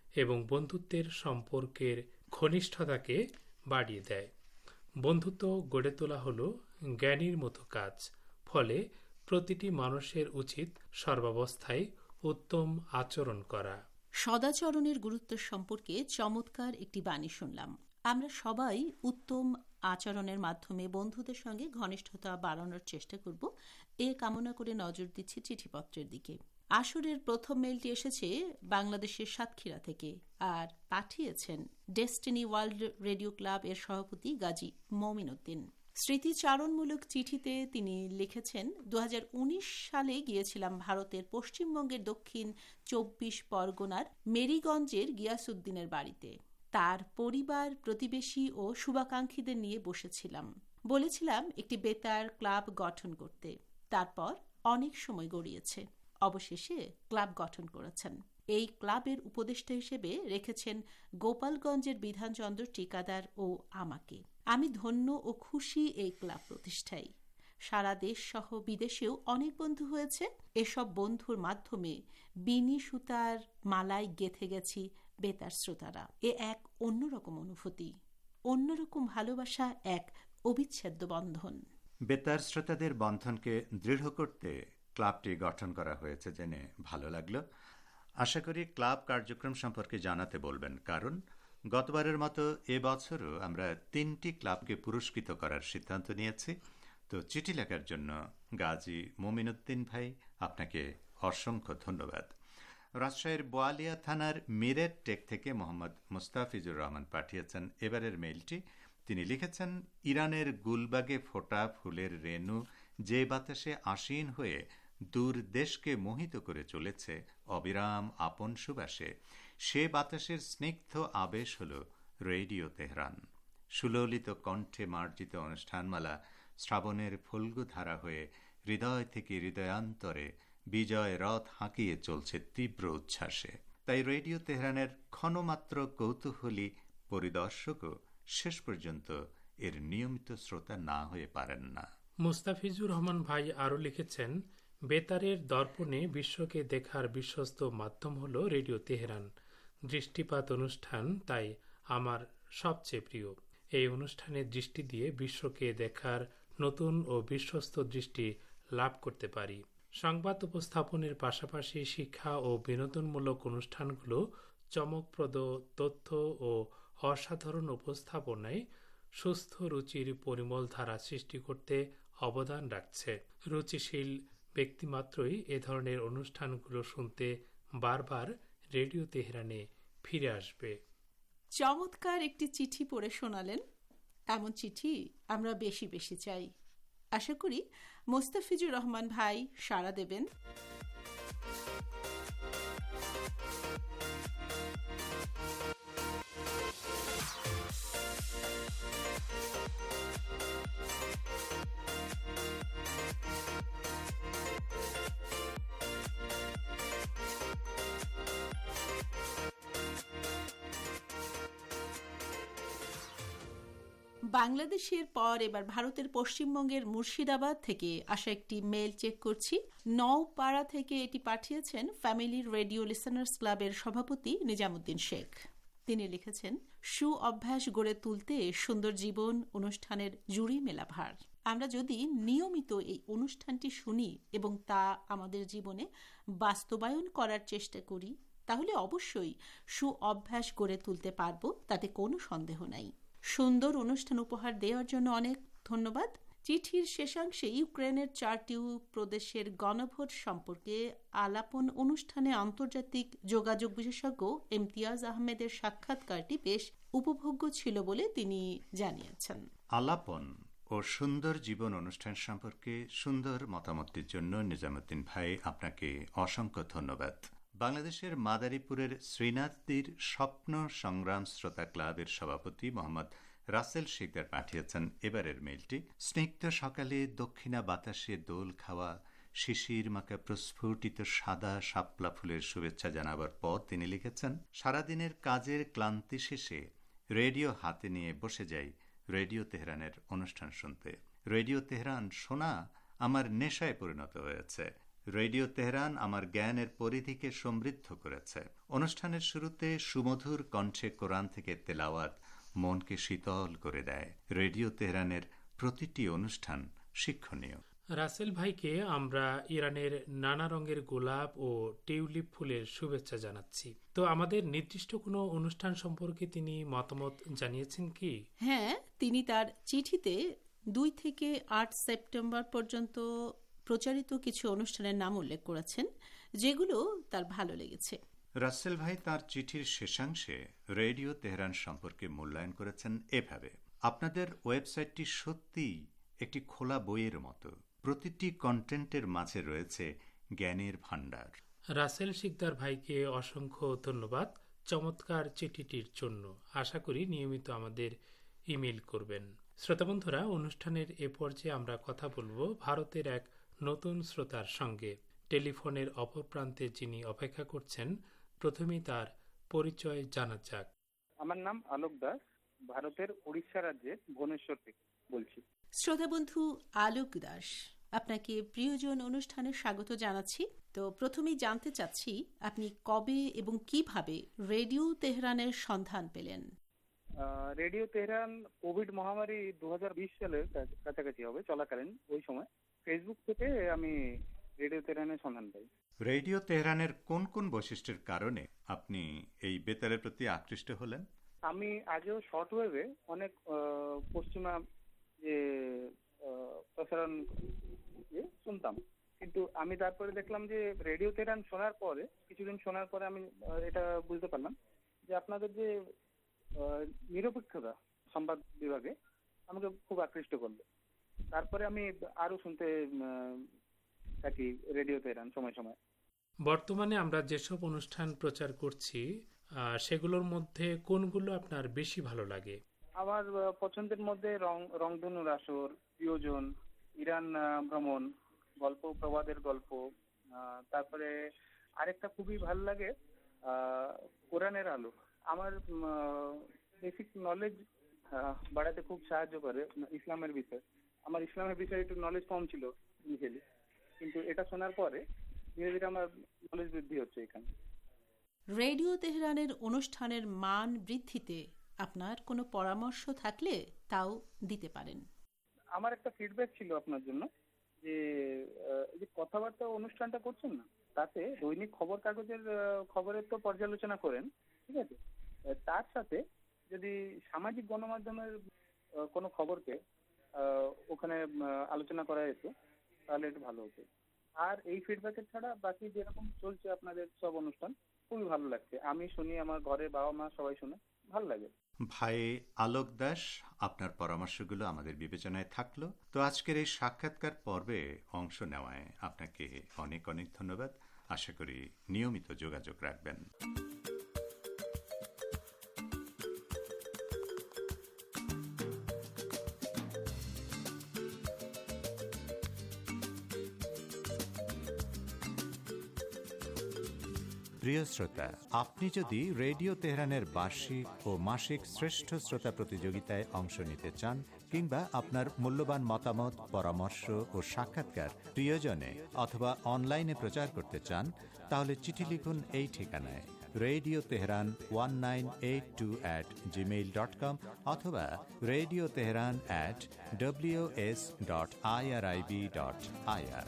এবং বন্ধুত্বের সম্পর্কের ঘনিষ্ঠতাকে বাড়িয়ে দেয়। বন্ধুত্ব গড়ে তোলা হলো জ্ঞানীর মতো কাজ, ফলে প্রতিটি মানুষের উচিত সর্বাবস্থায় উত্তম আচরণ করা। সদাচরণের গুরুত্ব সম্পর্কে চমৎকার একটি বাণী শুনলাম। আমরা সবাই উত্তম আচরণের মাধ্যমে বন্ধুদের সঙ্গে ঘনিষ্ঠতা বাড়ানোর চেষ্টা করব, এ কামনা করে নজর দিচ্ছি চিঠিপত্রের দিকে। আসরের প্রথম মেইলটি এসেছে বাংলাদেশের সাতক্ষীরা থেকে, আর পাঠিয়েছেন ডেস্টিনি ওয়ার্ল্ড রেডিও ক্লাব এর সভাপতি গাজী মমিন উদ্দিন। স্মৃতিচারণমূলক চিঠিতে তিনি লিখেছেন, দু হাজার উনিশ সালে গিয়েছিলাম ভারতের পশ্চিমবঙ্গের দক্ষিণ চব্বিশ পরগনার মেরিগঞ্জের গিয়াসউদ্দিনের বাড়িতে। তার পরিবার, প্রতিবেশী ও শুভাকাঙ্ক্ষীদের নিয়ে বসেছিলাম। বলেছিলাম একটি বেতার ক্লাব গঠন করতে। তারপর অনেক সময় গড়িয়েছে, অবশেষে ক্লাব গঠন করেছেন। এই ক্লাবের উপদেষ্টা হিসেবে রেখেছেন গোপালগঞ্জের বিধানচন্দ্র ঠিকাদার ও আমাকে। আমি ধন্য ও খুশি এই ক্লাব প্রতিষ্ঠায়। সারা দেশ সহ বিদেশেও অনেক বন্ধু হয়েছে। এসব বন্ধুর মাধ্যমে বিনি সুতার মালায় গেঁথে গেছি বেতার শ্রোতারা। এ এক অন্যরকম অনুভূতি, অন্যরকম ভালোবাসা, এক অবিচ্ছেদ্য বন্ধন। বেতার শ্রোতাদের বন্ধনকে দৃঢ় করতে ক্লাবটি গঠন করা হয়েছে জেনে ভালো লাগলো। আশা করি ক্লাব কার্যক্রম সম্পর্কে জানাতে বলবেন, কারণ গতবারের মতো এবছরও আমরা তিনটি ক্লাবকে পুরস্কৃত করার সিদ্ধান্ত নিয়েছি। তো চিঠি লেখার জন্য গাজী মমিনুদ্দিন ভাই আপনাকে অসংখ্য ধন্যবাদ। রাজশাহীর বোয়ালিয়া থানার মিরেট টেক থেকে মোহাম্মদ মুস্তাফিজুর রহমান পাঠিয়েছেন এবারের মেইলটি। তিনি লিখেছেন, ইরানের গুলবাগে ফোটা ফুলের রেণু যে বাতাসে আসীন হয়ে দূর দেশকে মোহিত করে চলেছে অবিরাম আপন সুবাসে, সে বাতাসের স্নিগ্ধ আবেশ হল রেডিও তেহরান। সুললিত কণ্ঠে মার্জিত অনুষ্ঠানমালা শ্রাবণের ফল্গু ধারা হয়ে হৃদয় থেকে হৃদয়ান্তরে বিজয় রথ হাঁকিয়ে চলছে তীব্র উচ্ছ্বাসে। তাই রেডিও তেহরানের ক্ষণমাত্র কৌতূহলী পরিদর্শকও শেষ পর্যন্ত এর নিয়মিত শ্রোতা না হয়ে পারেন না। মুস্তাফিজুর রহমান ভাই আরও লিখেছেন, বেতারের দর্পণে বিশ্বকে দেখার বিশ্বস্ত মাধ্যম হল রেডিও তেহরান। দৃষ্টিপাত অনুষ্ঠান তাই আমার সবচেয়ে প্রিয়। এই অনুষ্ঠানে দৃষ্টি দিয়ে বিশ্বকে দেখার নতুন ও বিশ্বস্ত দৃষ্টি লাভ করতে পারি। সংবাদ উপস্থাপনের পাশাপাশি শিক্ষা ও বিনোদনমূলক অনুষ্ঠানগুলো চমকপ্রদ তথ্য ও অসাধারণ উপস্থাপনায় সুস্থ রুচির পরিমল ধারা সৃষ্টি করতে অবদান রাখছে। রুচিশীল ব্যক্তিমাত্রই এ ধরনের অনুষ্ঠানগুলো শুনতে বারবার রেডিও তেহরানে ফিরে আসবে। চমৎকার একটি চিঠি পড়ে শোনালেন। এমন চিঠি আমরা বেশি বেশি চাই। আশা করি মোস্তাফিজুর রহমান ভাই সাড়া দেবেন। বাংলাদেশের পর এবার ভারতের পশ্চিমবঙ্গের মুর্শিদাবাদ থেকে আসা একটি মেল চেক করছি। নওপাড়া থেকে এটি পাঠিয়েছেন ফ্যামিলি রেডিও লিসনার্স ক্লাবের সভাপতি নিজামুদ্দিন শেখ। তিনি লিখেছেন, সু অভ্যাস গড়ে তুলতে সুন্দর জীবন অনুষ্ঠানের জুড়ি মেলা ভার। আমরা যদি নিয়মিত এই অনুষ্ঠানটি শুনি এবং তা আমাদের জীবনে বাস্তবায়ন করার চেষ্টা করি, তাহলে অবশ্যই সু অভ্যাস গড়ে তুলতে পারব, তাতে কোনো সন্দেহ নাই। সুন্দর অনুষ্ঠান উপহার দেওয়ার জন্য অনেক ধন্যবাদ। চিঠির শেষাংশে ইউক্রেনের চারটি প্রদেশের গণভোট সম্পর্কে আলাপন অনুষ্ঠানে আন্তর্জাতিক যোগাযোগ বিশেষজ্ঞ ইমতিয়াজ আহমেদের সাক্ষাৎকারটি বেশ উপভোগ্য ছিল বলে তিনি জানিয়েছেন। আলাপন ও সুন্দর জীবন অনুষ্ঠান সম্পর্কে সুন্দর মতামতের জন্য নিজামুদ্দিন ভাই আপনাকে অসংখ্য ধন্যবাদ। বাংলাদেশের মাদারীপুরের শ্রীনাথদীর স্বপ্ন সংগ্রাম শ্রোতা ক্লাবের সভাপতি মোহাম্মদ রাসেল শিকদার পাঠিয়েছেন এবারের মেইলটি। স্নিগ্ধ সকালে দক্ষিণা বাতাসে দোল খাওয়া শিশির মাখা প্রস্ফুটিত সাদা শাপলা ফুলের শুভেচ্ছা জানাবার পর তিনি লিখেছেন, সারাদিনের কাজের ক্লান্তি শেষে রেডিও হাতে নিয়ে বসে যাই রেডিও তেহরানের অনুষ্ঠান শুনতে। রেডিও তেহরান শোনা আমার নেশায় পরিণত হয়েছে। রেডিও তেহরান আমার জ্ঞানের পরিধিকে সমৃদ্ধ করেছে। অনুষ্ঠানের শুরুতে সুমধুর কণ্ঠে কোরআন থেকে তেলাওয়াত মনকে শীতল করে দেয়। রেডিও তেহরানের প্রতিটি অনুষ্ঠান শিক্ষণীয়। রাসেল ভাইকে আমরা ইরানের নানা রঙের গোলাপ ও টিউলিপ ফুলের শুভেচ্ছা জানাচ্ছি। তো আমাদের নির্দিষ্ট কোনো অনুষ্ঠান সম্পর্কে তিনি মতামত জানিয়েছেন কি? হ্যাঁ, তিনি তার চিঠিতে দুই থেকে আট সেপ্টেম্বর পর্যন্ত প্রচারিত কিছু অনুষ্ঠানের নাম উল্লেখ করেছেন, যেগুলো তার ভালো লেগেছে। রাসেল ভাই তার চিঠির শেষাংশে রেডিও তেহরান সম্পর্কে মূল্যায়ন করেছেন এভাবে: আপনাদের ওয়েবসাইটটি সত্যিই একটি খোলা বইয়ের মতো। প্রতিটি কন্টেন্টের মাঝে রয়েছে জ্ঞানের ভাণ্ডার। রাসেল শিকদার ভাইকে অসংখ্য ধন্যবাদ চমৎকার চিঠিটির জন্য। আশা করি নিয়মিত আমাদের ইমেল করবেন। শ্রোতাবন্ধুরা, অনুষ্ঠানের এ পর্যায়ে আমরা কথা বলবো ভারতের এক নতুন শ্রোতার সঙ্গে। টেলিফোনের অপর প্রান্তে যিনি অপেক্ষা করছেন, প্রথমেই তার পরিচয় জানা যাক। আমার নাম আলোক দাস, ভারতের উড়িষ্যা রাজ্যের ভুবনেশ্বর থেকে বলছি। শ্রোতা বন্ধু আলোক দাস, আপনাকে প্রিয়জন অনুষ্ঠানে স্বাগত জানাচ্ছি। তো প্রথমেই জানতে চাচ্ছি, আপনি কবে এবং কিভাবে রেডিও তেহরানের সন্ধান পেলেন? রেডিও তেহরান কোভিড মহামারী দু হাজার বিশ সালের কাছাকাছি হবে চলাকালীন ওই সময় ফেসবুক থেকে আমি রেডিও তেহরানের সন্ধান পাই। রেডিও তেহরানের কোন কোন বৈশিষ্ট্যের কারণে আপনি এই বেতারের প্রতি আকৃষ্ট হলেন? আমি আগেও শর্ট ওয়েভে অনেক পশ্চিমা যে প্রসারণ শুনতাম, কিন্তু আমি তারপরে দেখলাম যে রেডিও তেহরান শোনার পরে কিছুদিন শোনার পরে আমি এটা বুঝতে পারলাম যে আপনাদের যে নিরপেক্ষতা সংবাদ বিভাগে আমাকে খুব আকৃষ্ট করলো। তারপরে আমি আরো শুনতে থাকি রেডিও তেহরান সময় সময়। বর্তমানে আমরা যেসব অনুষ্ঠান প্রচার করছি সেগুলোর মধ্যে কোনগুলো আপনার বেশি ভালো লাগে? আমার পছন্দের মধ্যে রং রংধনুর আসর, প্রিয়জন, ইরান ভ্রমণ, গল্প প্রবাদের গল্প, তারপরে আরেকটা খুবই ভালো লাগে কোরআনের আলো। আমার বেসিক নলেজ বাড়াতে খুব সাহায্য করে ইসলামের বিষয়। আমার ইসলামের বিষয়ে একটু নলেজ কম ছিল ইনিশিয়ালি, কিন্তু এটা শোনার পরে ধীরে ধীরে আমার নলেজ বৃদ্ধি হচ্ছে এখানে। রেডিও তেহরানের অনুষ্ঠানের মান বৃদ্ধিতে আপনার কোনো পরামর্শ থাকলে তাও দিতে পারেন। আমার একটা ফিডব্যাক ছিল আপনার জন্য, যে এই যে কথাবার্তা অনুষ্ঠানটা করছেন না, তাতে দৈনিক খবর কাগজের খবরের তো পর্যালোচনা করেন, ঠিক আছে, তার সাথে যদি সামাজিক গণমাধ্যমের কোনো খবরকে ওখানে আলোচনা করা যেত তাহলে একটু ভালো হতো। আর এই ফিডব্যাকের ছাড়া বাকি যেরকম চলছে আপনাদের সব অনুষ্ঠান খুবই ভালো লাগছে। আমি শুনি, আমার ঘরে বাবা মা সবাই শুনে, ভালো লাগে। ভাই আলোক দাস, আপনার পরামর্শগুলো আমাদের বিবেচনায় থাকলো। তো আজকের এই সাক্ষাৎকার পর্বে অংশ নেওয়ায় আপনাকে অনেক অনেক ধন্যবাদ। আশা করি নিয়মিত যোগাযোগ রাখবেন। প্রিয় শ্রোতা, আপনি যদি রেডিও তেহরানের বার্ষিক ও মাসিক শ্রেষ্ঠ শ্রোতা প্রতিযোগিতায় অংশ নিতে চান কিংবা আপনার মূল্যবান মতামত, পরামর্শ ও সাক্ষাৎকার প্রিয়জনে অথবা অনলাইনে প্রচার করতে চান, তাহলে চিঠি লিখুন এই ঠিকানায়: Radio Tehran one nine eight two at Gmail dot com অথবা Radio Tehran at W S dot I R I B dot I R.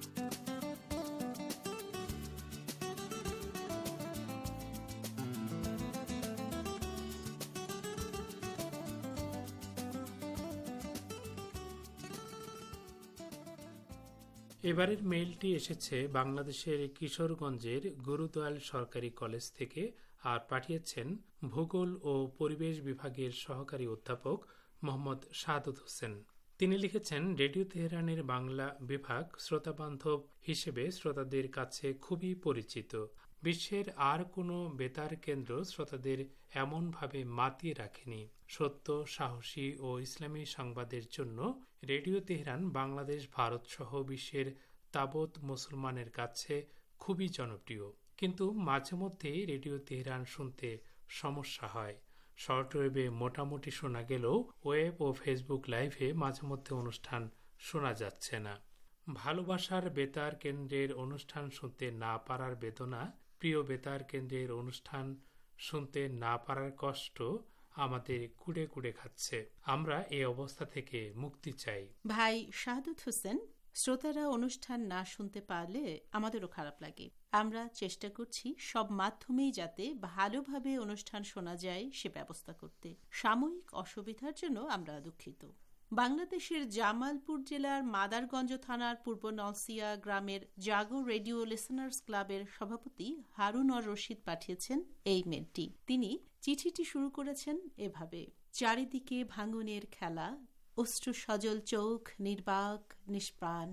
এবারের মেইলটি এসেছে বাংলাদেশের কিশোরগঞ্জের গুরুদয়াল সরকারি কলেজ থেকে, আর পাঠিয়েছেন ভূগোল ও পরিবেশ বিভাগের সহকারী অধ্যাপক মোহাম্মদ শাহাদত হোসেন। তিনি লিখেছেন, রেডিও তেহরানের বাংলা বিভাগ শ্রোতাবান্ধব হিসেবে শ্রোতাদের কাছে খুবই পরিচিত। বিশ্বের আর কোনো বেতার কেন্দ্র শ্রোতাদের এমনভাবে মাতিয়ে রাখেনি। সত্য, সাহসী ও ইসলামী সংবাদের জন্য রেডিও তেহরান বাংলাদেশ, ভারত সহ বিশ্বের তাবৎ মুসলমানের কাছে খুবই জনপ্রিয়। কিন্তু মাঝে মধ্যেই রেডিও তেহরান শুনতে সমস্যা হয়। শর্ট ওয়েবে মোটামুটি শোনা গেলেও ওয়েব ও ফেসবুক লাইভে মাঝে মধ্যে অনুষ্ঠান শোনা যাচ্ছে না। ভালোবাসার বেতার কেন্দ্রের অনুষ্ঠান শুনতে না পারার বেদনা, প্রিয় বেতার কেন্দ্রের অনুষ্ঠান শুনতে না পারার কষ্ট আমাদের কুড়ে কুড়ে খাচ্ছে। আমরা এই অবস্থা থেকে মুক্তি চাই। ভাই শাহাদত হোসেন, শ্রোতারা অনুষ্ঠান না শুনতে পারলে আমাদেরও খারাপ লাগে। আমরা চেষ্টা করছি সব মাধ্যমেই যাতে ভালোভাবে অনুষ্ঠান শোনা যায় সে ব্যবস্থা করতে। সাময়িক অসুবিধার জন্য আমরা দুঃখিত। বাংলাদেশের জামালপুর জেলার মাদারগঞ্জ থানার পূর্ব নলসিয়া গ্রামের জাগো রেডিও লিসনার্স ক্লাবের সভাপতি হারুন অর রশিদ পাঠিয়েছেন এই মেলটি। তিনি চিঠিটি শুরু করেছেন এভাবে: চারিদিকে ভাঙনের খেলা, অশ্রু সজল চোখ নির্বাক নিষ্প্রাণ,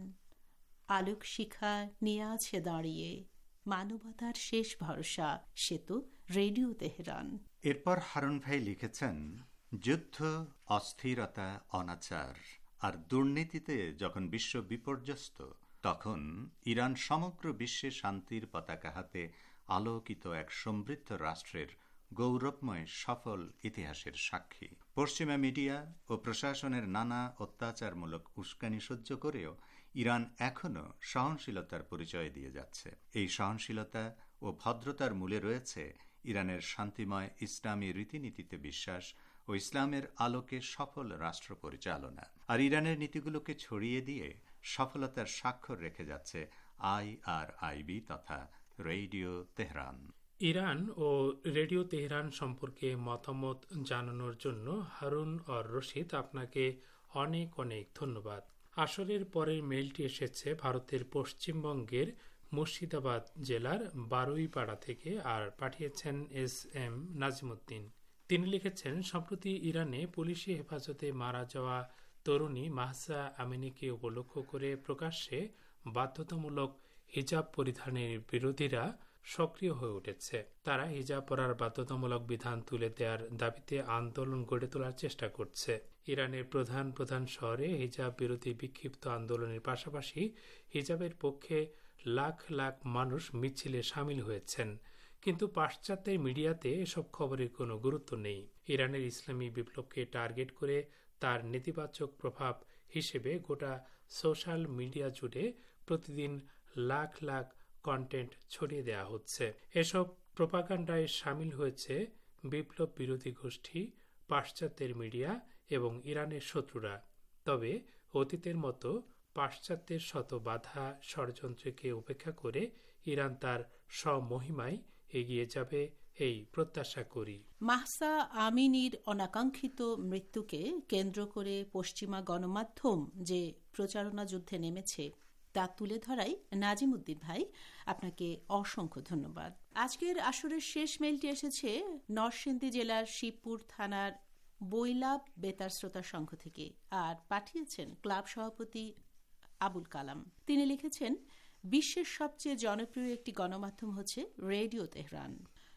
আলোক শিখা নিয়ে আছে দাঁড়িয়ে, মানবতার শেষ ভরসা সে তো রেডিও তেহরান। এরপর হারুন ভাই লিখেছেন, যুদ্ধ, অস্থিরতা, অনাচার আর দুর্নীতিতে যখন বিশ্ব বিপর্যস্ত, তখন ইরান সমগ্র বিশ্বে শান্তির পতাকা হাতে আলোকিত এক সমৃদ্ধ রাষ্ট্রের গৌরবময় সফল ইতিহাসের সাক্ষী। পশ্চিমা মিডিয়া ও প্রশাসনের নানা অত্যাচারমূলক উস্কানি সহ্য করেও ইরান এখনও সহনশীলতার পরিচয় দিয়ে যাচ্ছে। এই সহনশীলতা ও ভদ্রতার মূলে রয়েছে ইরানের শান্তিময় ইসলামী রীতিনীতিতে বিশ্বাস ও ইসলামের আলোকে সফল রাষ্ট্র পরিচালনা। আর ইরানের নীতিগুলোকে ছড়িয়ে দিয়ে সফলতার স্বাক্ষর রেখে যাচ্ছে আই আর আইবি তথা রেডিও তেহরান। ইরান ও রেডিও তেহরান সম্পর্কে মতামত জানানোর জন্য হারুন অর রশিদ আপনাকে অনেক অনেক ধন্যবাদ। আসরের পরের মেইলটি এসেছে ভারতের পশ্চিমবঙ্গের মুর্শিদাবাদ জেলার বারুইপাড়া থেকে, আর পাঠিয়েছেন এস এম নাজিমুদ্দিন। তিনি লিখেছেন, সম্প্রতি ইরানে পুলিশি হেফাজতে মারা যাওয়া তরুণী মাহসা আমিনিকে উপলক্ষ করে প্রকাশ্যে বাধ্যতামূলক হিজাব পরিধানের বিরোধীরা সক্রিয় হয়ে উঠেছে। তারা হিজাব পরার বাধ্যতামূলক বিধান তুলে দেওয়ার দাবিতে আন্দোলন গড়ে তোলার চেষ্টা করছে। ইরানের প্রধান প্রধান শহরে হিজাব বিরোধী বিক্ষিপ্ত আন্দোলনের পাশাপাশি হিজাবের পক্ষে লাখ লাখ মানুষ মিছিলে সামিল হয়েছেন, কিন্তু পাশ্চাত্যের মিডিয়াতে এসব খবরের কোনো গুরুত্ব নেই। ইরানের ইসলামী বিপ্লবকে টার্গেট করে তার নেতিবাচক প্রভাব হিসেবে গোটা সোশ্যাল মিডিয়া জুড়ে প্রতিদিন লাখ লাখ কন্টেন্ট ছড়িয়ে দেওয়া হচ্ছে। এসব প্রোপাগান্ডায় সামিল হয়েছে বিপ্লব বিরোধী গোষ্ঠী, পাশ্চাত্যের মিডিয়া এবং ইরানের শত্রুরা। তবে অতীতের মতো পাশ্চাত্যের শত বাধা ষড়যন্ত্রকে উপেক্ষা করে ইরান তার স্বমহিমায় এগিয়ে যাবে এই প্রত্যাশা করি। মাহসা আমিনীর অনাকাঙ্ক্ষিত মৃত্যুকে কেন্দ্র করে পশ্চিমা গণমাধ্যম যে প্রচারণা যুদ্ধে নেমেছে তা তুলে ধরাই নাজিমুদ্দিন ভাই, আপনাকে অসংখ্য ধন্যবাদ। আজকের আসরের শেষ মেইলটি এসেছে নরসিংদী জেলার শিবপুর থানার বৈলাভ বেতার শ্রোতা সংঘ থেকে, আর পাঠিয়েছেন ক্লাব সভাপতি আবুল কালাম। তিনি লিখেছেন, বিশ্বের সবচেয়ে জনপ্রিয় একটি গণমাধ্যম হচ্ছে রেডিও তেহরান।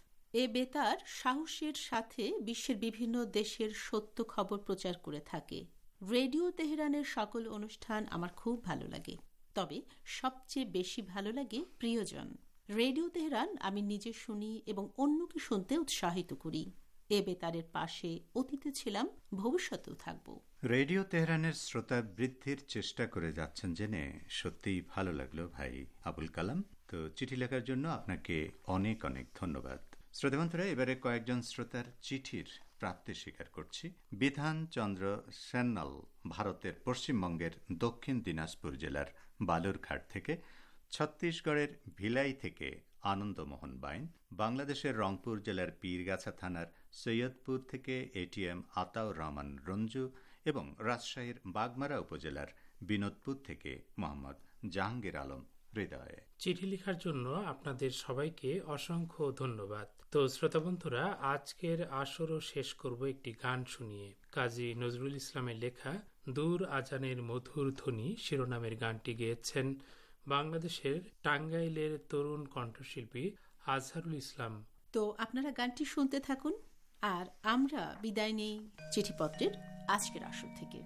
এ বেতার সাহসের সাথে বিশ্বের বিভিন্ন দেশের সত্য খবর প্রচার করে থাকে। রেডিও তেহরানের সকল অনুষ্ঠান আমার খুব ভালো লাগে, তবে সবচেয়ে বেশি ভালো লাগে প্রিয়জন। রেডিও তেহরান আমি নিজে শুনি এবং অন্যকে শুনতে উৎসাহিত করি। এ বেতারের পাশে অতীতে ছিলাম, ভবিষ্যতেও থাকব। রেডিও তেহরানের শ্রোতা বৃদ্ধির চেষ্টা করে যাচ্ছেন জেনে সত্যিই ভালো লাগলো ভাই আবুল কালাম। তো চিঠি লেখার জন্য আপনাকে অনেক অনেক ধন্যবাদ। শ্রোতাবন্ধুরা, এবারে কয়েকজন শ্রোতার চিঠির প্রাপ্তি স্বীকার করছি। বিধান চন্দ্র সেন্নাল ভারতের পশ্চিমবঙ্গের দক্ষিণ দিনাজপুর জেলার বালুরঘাট থেকে, ছত্তিশগড়ের ভিলাই থেকে আনন্দমোহন বাইন, বাংলাদেশের রংপুর জেলার পীরগাছা থানার সৈয়দপুর থেকে এটিএম আতাউর রহমান রঞ্জু এবং রাজশাহীর বাগমারা উপজেলার বিনোদপুর থেকে মোহাম্মদ জাহাঙ্গীর আলম হৃদয়ে। চিঠি লেখার জন্য আপনাদের সবাইকে অসংখ্য ধন্যবাদ। তো শ্রোতাবন্ধুরা, আজকের আসরও শেষ করব একটি গান শুনিয়ে। কাজী নজরুল ইসলামের লেখা দূর আজানের মধুর ধ্বনি শিরোনামের গানটি গেয়েছেন বাংলাদেশের টাঙ্গাইলের তরুণ কণ্ঠশিল্পী আজহারুল ইসলাম। তো আপনারা গানটি শুনতে থাকুন, আর আমরা বিদায় নেই চিঠিপত্রের আজকের আসর থেকে।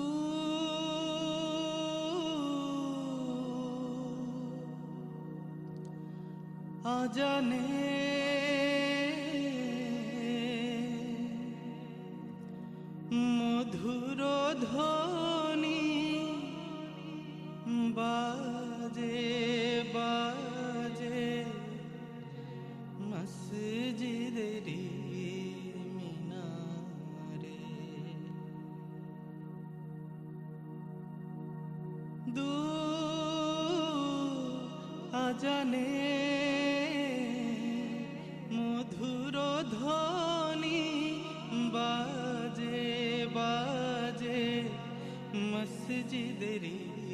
আজানে মধুর ধ্বনি বা দু আজানে মধুর ধ্বনি বাজে বাজে মসজিদেরি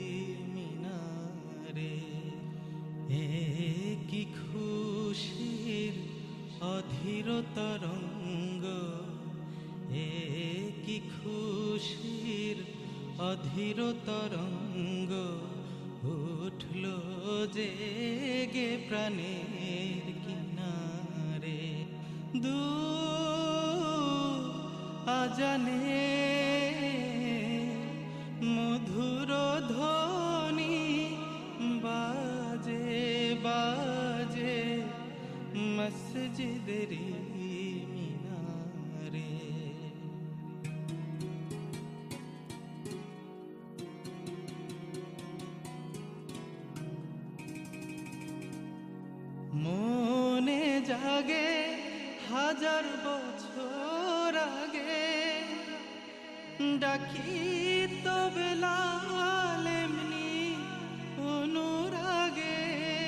মিনারে, এ কি খুশির অধীর তরঙ্গ, এ কি খুশির অধীর তরঙ্গ, উঠল জেগে প্রাণের কিনারে। দু আজানে মধুর ধ্বনি বাজে বাজে মসজিদেরি মিনারে। মনে জাগে হাজার বছর আগে, ডাকি তো বেলাল এমনি অনুরাগে।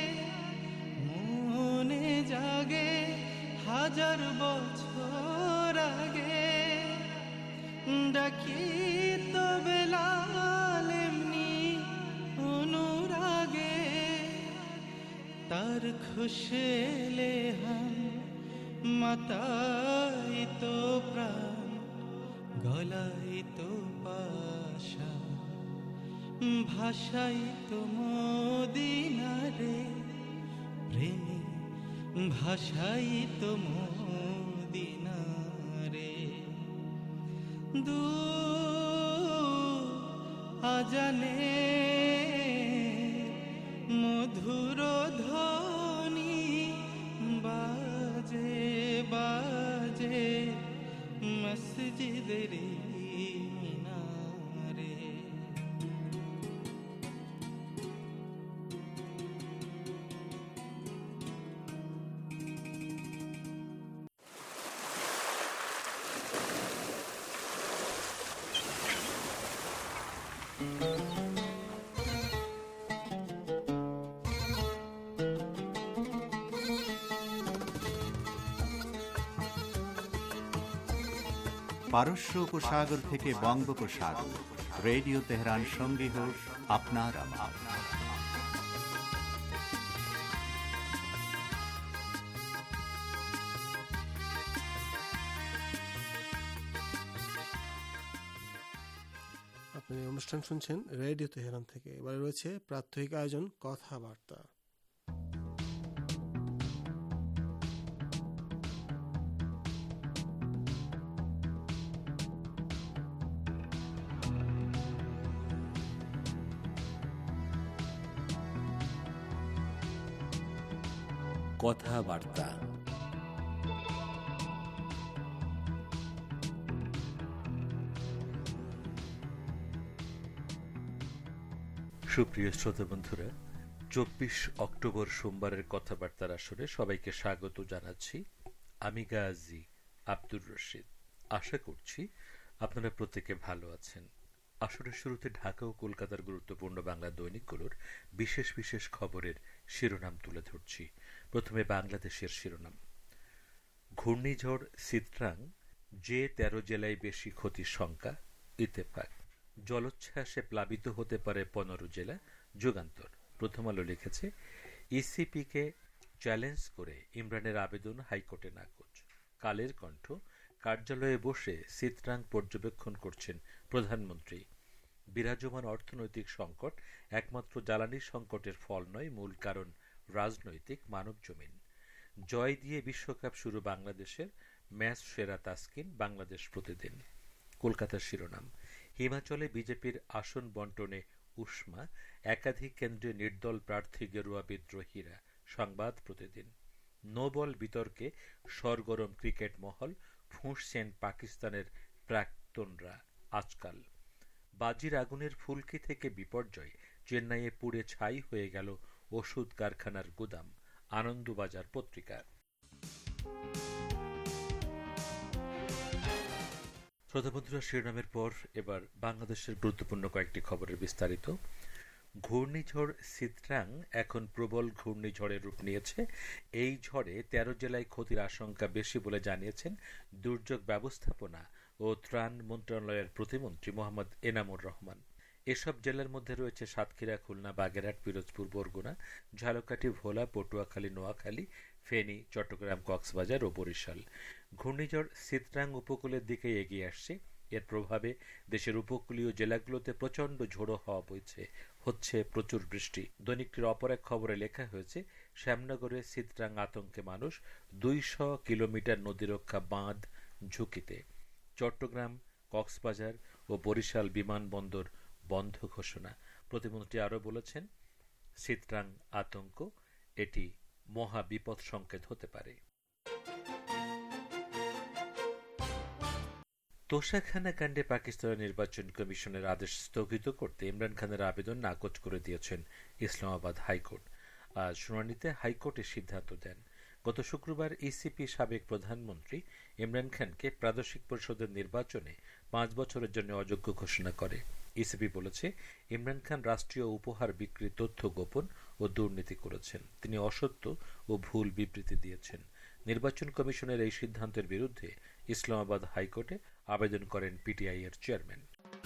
মনে জাগে হাজার বছর আগে, ডাকি তো বেলাল এমনি অনুরাগে। তার খুশলে হাম মাতাই তো প্রাণ, গলাই তো পাশা, ভাষাই তো মদিনারে প্রেমী, ভাষাই তো মদিনারে। দু আজানে মধুর ধ্বনি বাজে বাজে মসজিদেরি মিনারে। পারস্য উপসাগর থেকে বঙ্গোপসাগর, রেডিও তেহরান সঙ্গী হোক আপনার আমার। আপনি অনুষ্ঠান শুনছেন রেডিও তেহরান থেকে। এবারে রয়েছে প্রাত্যহিক আয়োজন কথাবার্তা। কথাবার্তা সুপ্রিয় শ্রোতা বন্ধুরা, চব্বিশ অক্টোবর সোমবারের কথাবার্তার আসরে সবাইকে স্বাগত জানাচ্ছি। আমি গাজী আব্দুর রশিদ। আশা করছি আপনারা প্রত্যেকে ভালো আছেন। আসরের শুরুতে ঢাকা ও কলকাতার গুরুত্বপূর্ণ বাংলা দৈনিকগুলোর বিশেষ বিশেষ খবরের শিরোনাম তুলে ধরছি। প্রথমে বাংলাদেশের শিরোনাম। ঘূর্ণিঝড় সিত্রাং, যে তেরো জেলায় বেশি ক্ষতির শঙ্কা, ইত্তেফাক। জলোচ্ছ্বাসে প্লাবিত হতে পারে পনেরো জেলা, যুগান্তর। প্রথম আলো লিখেছে, ইসিপিকে চ্যালেঞ্জ করে ইমরানের আবেদন হাইকোর্টে নাকচ। কালের কণ্ঠ, কার্যালয়ে বসে সিত্রাং পর্যবেক্ষণ করছেন প্রধানমন্ত্রী। বিরাজমান অর্থনৈতিক সংকট একমাত্র জ্বালানি সংকটের ফল নয়, মূল কারণ রাজনৈতিক মানবজমিন। জয় দিয়ে বিশ্বকাপ শুরু বাংলাদেশের, ম্যাচ সেরা তাসকিন, বাংলাদেশ প্রতিদিন। কলকাতার শিরোনাম। হিমাচলে বিজেপির আসন বন্টনে উষ্মা, একাধিক কেন্দ্রে নির্দল প্রার্থী গেরুয়া বিদ্রোহীরা, সংবাদ প্রতিদিন। নো বল বিতর্কে সরগরম ক্রিকেট মহল, ফুঁসছেন পাকিস্তানের প্রাক্তনরা আজকাল। বাজির আগুনের ফুলকি থেকে বিপর্যয়, চেন্নাইয়ে পুড়ে ছাই হয়ে গেল ওষুধ কারখানার গুদাম, আনন্দবাজার পত্রিকা। শ্রোতাবন্ধুরা, শিরোনামের পর এবার বাংলাদেশের গুরুত্বপূর্ণ কয়েকটি খবরের বিস্তারিত। ঘূর্ণিঝড় সিত্রাং এখন প্রবল ঘূর্ণিঝড়ের রূপ নিয়েছে। এই ঝড়ে তেরো জেলায় ক্ষতির আশঙ্কা বেশি বলে জানিয়েছেন দুর্যোগ ব্যবস্থাপনা ও ত্রাণ মন্ত্রণালয়ের প্রতিমন্ত্রী মোহাম্মদ এনামুর রহমান। এসব জেলার মধ্যে রয়েছে সাতক্ষীরা, খুলনা, বাগেরহাট, পিরোজপুর, বরগুনা, ঝালকাঠি, ভোলা, পটুয়াখালী, নোয়াখালী, ফেনী, চট্টগ্রাম, কক্সবাজার ও বরিশাল। ঘূর্ণিঝড় সিত্রাং উপকূলের দিকে এগিয়ে আসছে। এর প্রভাবে দেশের উপকূলীয় জেলাগুলোতে প্রচণ্ড ঝোড়ো হাওয়া বইছে, হচ্ছে প্রচুর বৃষ্টি। দৈনিকটির অপর এক খবরে লেখা হয়েছে, শ্যামনগরে সিত্রাং আতঙ্কে মানুষ, দুইশ কিলোমিটার নদীরক্ষা বাঁধ ঝুঁকিতে। চট্টগ্রাম, কক্সবাজার ও বরিশাল বিমানবন্দর বন্ধ ঘোষণা। প্রতিমন্ত্রী আরও বলেছেন, সিত্রাং আতঙ্ক এটি মহা বিপদ সংকেত হতে পারে। তোষাখানা কাণ্ডে পাকিস্তানের নির্বাচন কমিশনের আদেশ স্থগিত করতে ইমরান খানের আবেদন নাকচ করে দিয়েছেন ইসলামাবাদ হাইকোর্ট। আজ শুনানিতে হাইকোর্ট এর সিদ্ধান্ত দেন। গত শুক্রবার ইসিপি সাবেক প্রধানমন্ত্রী ইমরান খানকে প্রাদেশিক পরিষদের নির্বাচনে পাঁচ বছরের জন্য অযোগ্য ঘোষণা করে। ইসিপি বলেছে, ইমরান খান রাষ্ট্রীয় উপহার বিক্রির তথ্য গোপন ও দুর্নীতি করেছেন। তিনি অসত্য ও ভুল বিবৃতি দিয়েছেন। নির্বাচন কমিশনের এই সিদ্ধান্তের বিরুদ্ধে ইসলামাবাদ হাইকোর্টে আবেদন করেন পিটিআই এর চেয়ারম্যান।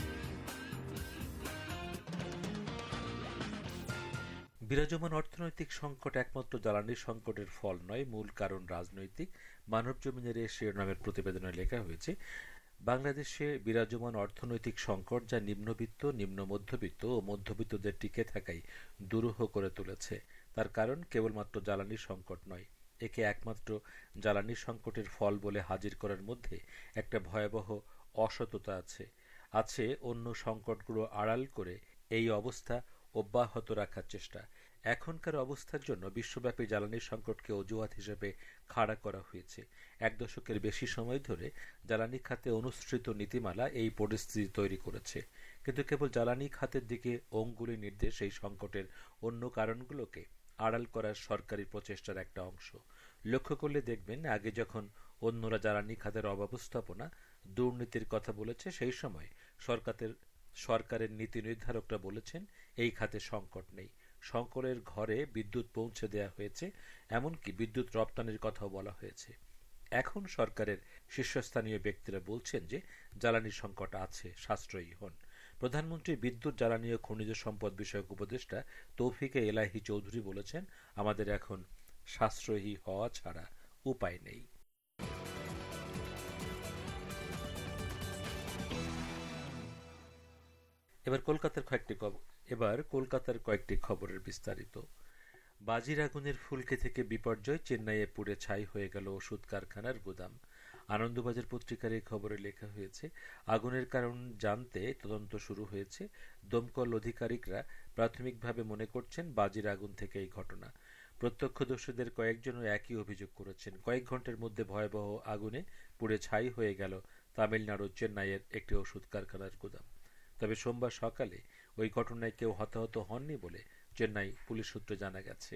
বিরাজমান অর্থনৈতিক সংকট একমাত্র জ্বালানি সংকটের ফল নয়, মূল কারণ রাজনৈতিক। মানব জমিনের এ শিরোনামের প্রতিবেদনে লেখা হয়েছে, বাংলাদেশে বিরাজমান অর্থনৈতিক সংকট যা নিম্নবিত্ত, নিম্ন মধ্যবিত্ত ও মধ্যবিত্তদের টিকে থাকাই দুরূহ করে তুলেছে। তার কারণ কেবলমাত্র জ্বালানি সংকট নয়, একে একমাত্র জ্বালানি সংকটের ফল বলে হাজির করার মধ্যে একটা ভয়াবহ অসততা আছে। আছে অন্য সংকটগুলো আড়াল করে এই অবস্থা অব্যাহত রাখার চেষ্টা। এখনকার অবস্থার জন্য বিশ্বব্যাপী জ্বালানি সংকটকে অজুহাত হিসেবে খাড়া করা হয়েছে। এক দশকের বেশি সময় ধরে জ্বালানি খাতে অনুসৃত নীতিমালা এই পরিস্থিতি তৈরি করেছে। কিন্তু কেবল জ্বালানি খাতের দিকে অঙ্গুলি নির্দেশ এই সংকটের অন্য কারণগুলোকে আড়াল করার সরকারি প্রচেষ্টার একটা অংশ। লক্ষ্য করলে দেখবেন, আগে যখন অন্যরা জ্বালানি খাতের অব্যবস্থাপনা, দুর্নীতির কথা বলেছে, সেই সময় সরকারের সরকারের নীতি নির্ধারকরা বলেছেন এই খাতে সংকট নেই। সকলের ঘরে বিদ্যুৎ পৌঁছে দেওয়া হয়েছে, এমনকি বিদ্যুৎ রপ্তানির কথাও বলা হয়েছে। এখন সরকারের শীর্ষস্থানীয় ব্যক্তিরা বলছেন যে জ্বালানি সংকট আছে, সাশ্রয়ী হন। প্রধানমন্ত্রী বিদ্যুৎ, জ্বালানি ও খনিজ সম্পদ বিষয়ক উপদেষ্টা তৌফিকে এলাহি চৌধুরী বলেছেন, আমাদের এখন সাশ্রয়ী হওয়া ছাড়া উপায় নেই। এবার কলকাতার কয়েকটি এবার কলকাতার কয়েকটি খবরের বিস্তারিত। বাজির আগুনের ফুলকি থেকে বিপর্যয়, চেন্নাইয়ে পুড়ে ছাই হয়ে গেল ওষুধ কারখানার গুদাম। আনন্দবাজার পত্রিকার এই খবরে লেখা হয়েছে, আগুনের কারণ জানতে তদন্ত শুরু হয়েছে। দমকল আধিকারিকরা প্রাথমিকভাবে মনে করছেন বাজির আগুন থেকে এই ঘটনা। প্রত্যক্ষদর্শীদের কয়েকজনও একই অভিযোগ করেছেন। কয়েক ঘন্টার মধ্যে ভয়াবহ আগুনে পুড়ে ছাই হয়ে গেল তামিলনাড়ুর চেন্নাইয়ের একটি ওষুধ কারখানার গুদাম। তবে সোমবার সকালে ওই ঘটনায় কেউ হতাহত হননি বলে চেন্নাই পুলিশ সূত্রে জানা গেছে।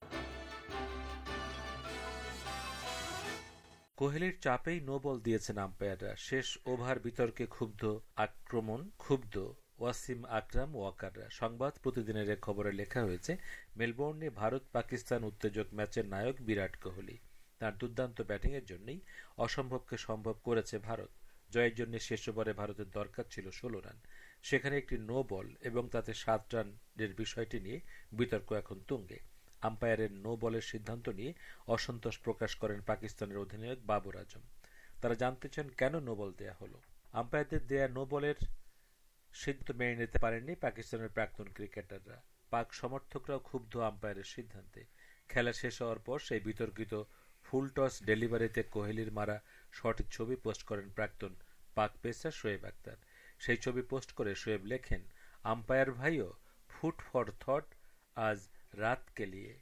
কোহলির চাপেই নো বল দিয়েছেন আম্পায়াররা। শেষ ওভার বিতর্কে ক্ষুব্ধ আক্রমণ ক্ষুব্ধ ওয়াসিম আকরাম ওয়াকাররা। সংবাদ প্রতিদিনের এক খবরে লেখা হয়েছে, মেলবোর্নে ভারত পাকিস্তান উত্তেজক ম্যাচের নায়ক বিরাট কোহলি। তার দুর্দান্ত ব্যাটিংয়ের জন্যই অসম্ভবকে সম্ভব করেছে ভারত। জয়ের জন্য শেষ ওভারে ভারতের দরকার ছিল ষোলো রান। সেখানে একটি নো বল এবং তাতে সাত রানের বিষয়টি নিয়ে বিতর্ক এখন তুঙ্গে। আম্পায়ারের নো বলের সিদ্ধান্ত নিয়ে অসন্তোষ প্রকাশ করেন পাকিস্তানের অধিনায়ক বাবর আজম। তারা জানতে চান কেন নো বল দেয়া হলো। আম্পায়ারদের দেয়া নো বলের সিদ্ধান্ত মেনে নিতে পারেননি পাকিস্তানের প্রাক্তন ক্রিকেটাররা। পাক সমর্থকরাও ক্ষুব্ধ আম্পায়ারের সিদ্ধান্তে। খেলা শেষ হওয়ার পর সেই বিতর্কিত ফুল টস ডেলিভারিতে কোহলির মারা শটের ছবি পোস্ট করেন প্রাক্তন পাক পেসার শোয়েব আক্তার। সেই ছবি পোস্ট করে শোয়েব লেখেন, আম্পায়ার ভাইও ফুড ফর থট আজ রাত কে লিয়ে।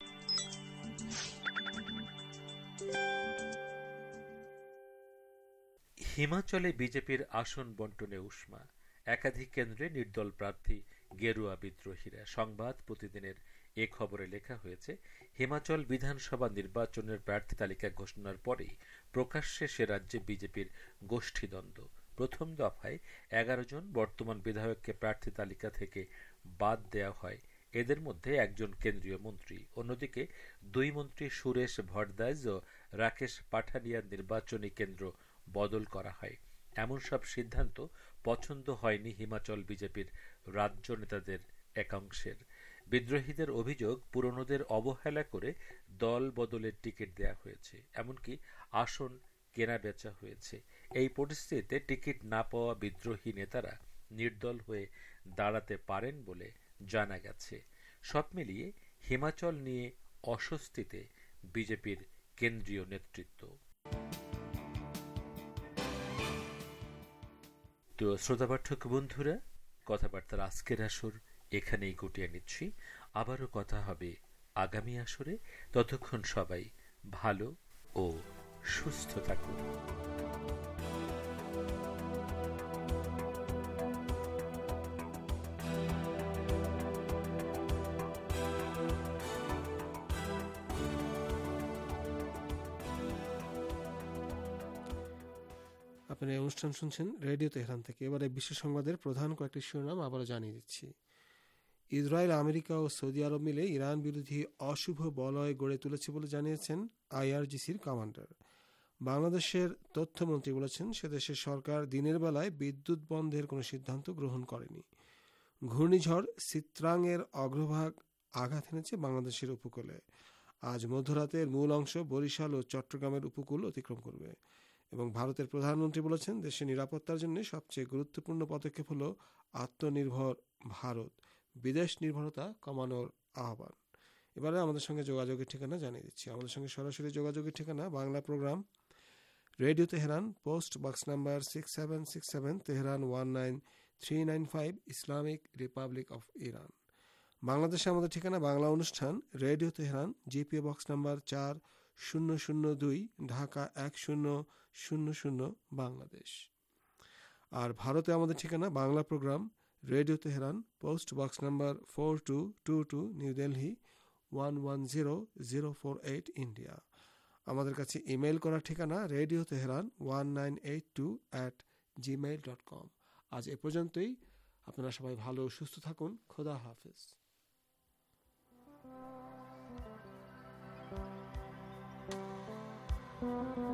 হিমাচলে বিজেপির আসন বন্টনে উষ্মা। একাধিক কেন্দ্রে নির্দল প্রার্থী গেরুয়া বিদ্রোহীরা। সংবাদ প্রতিদিনের এ খবরে লেখা হয়েছে, হিমাচল বিধানসভা নির্বাচনের প্রার্থী তালিকা ঘোষণার পরেই প্রকাশ্যে সে রাজ্যে বিজেপির গোষ্ঠীদ্বন্দ্ব। প্রথম দফায় এগারো জন বর্তমান বিধায়ককে প্রার্থী তালিকা থেকে বাদ দেওয়া হয়। এদের মধ্যে একজন কেন্দ্রীয় মন্ত্রী। অন্যদিকে দুই মন্ত্রী সুরেশ ভরদ্বাজ ও রাকেশ পাঠানিয়ার নির্বাচনী কেন্দ্র বদল করা হয়। এমন সব সিদ্ধান্ত পছন্দ হয়নি হিমাচল বিজেপির রাজ্য নেতাদের একাংশের। বিদ্রোহীদের অভিযোগ, পুরনোদের অবহেলা করে দল বদলের টিকিট দেয়া হয়েছে, এমনকি আসন কেনা বেচা হয়েছে। এই পরিস্থিতিতে টিকিট না পাওয়া বিদ্রোহী নেতারা নির্দল হয়ে দাঁড়াতে পারেন বলে জানা গেছে। সব মিলিয়ে হিমাচল নিয়ে অস্বস্তিতে বিজেপির কেন্দ্রীয় নেতৃত্ব। তো শ্রোতা পাঠক বন্ধুরা, কথাবার্তার আজকের আসর এখানেই গুটিয়ে নিচ্ছি। আবারও কথা হবে আগামী আসরে। ততক্ষণ সবাই ভালো ও সুস্থ থাকুন। আপনারা এই অনুষ্ঠান শুনছেন রেডিও তেহরান থেকে। এবারে বিশ্ব সংবাদের প্রধান কয়েকটি শিরোনাম আবারও জানিয়ে দিচ্ছি। ইসরায়েল, আমেরিকা ও সৌদি আরব মিলে ইরান বিরোধী অশুভ বলয় গড়ে তুলেছে বলে জানিয়েছেন আইআরজিসির কমান্ডার। বাংলাদেশের তথ্যমন্ত্রী বলেছেন, সে দেশের সরকার দিনের বেলায় বিদ্যুৎ বন্ধের কোনো সিদ্ধান্ত গ্রহণ করেনি। ঘূর্ণিঝড় সিত্রাং এর অগ্রভাগ আঘাত এনেছে বাংলাদেশের উপকূলে। আজ মধ্যরাতের মূল অংশ বরিশাল ও চট্টগ্রামের উপকূল অতিক্রম করবে। এবং ভারতের প্রধানমন্ত্রী বলেছেন, দেশের নিরাপত্তার জন্য সবচেয়ে গুরুত্বপূর্ণ পদক্ষেপ হল আত্মনির্ভর ভারত, বিদেশ নির্ভরতা কমানোর আহ্বান। এবারে আমাদের সঙ্গে যোগাযোগের ঠিকানা জানিয়ে দিচ্ছি। আমাদের সঙ্গে সরাসরি যোগাযোগের ঠিকানা Bangla programme, Radio Tehran, post box number six seven six seven, Tehran one nine three nine five, Islamic Republic of Iran. বাংলাদেশে আমাদের ঠিকানা বাংলা অনুষ্ঠান, Radio Tehran, GPO box number চার শূন্য শূন্য দুই, ঢাকা এক শূন্য শূন্য শূন্য, বাংলাদেশ। আর ভারতে আমাদের ঠিকানা Bangla programme, Radio Tehran, post box number four two two two, New Delhi one one zero zero four eight, India. আমাদের কাছে ইমেল করার ঠিকানা Radio Tehran one nine eight two at Gmail dot com. আজ এ পর্যন্তই। আপনারা সবাই ভালো ও সুস্থ থাকুন। খোদা হাফেজ। Thank you.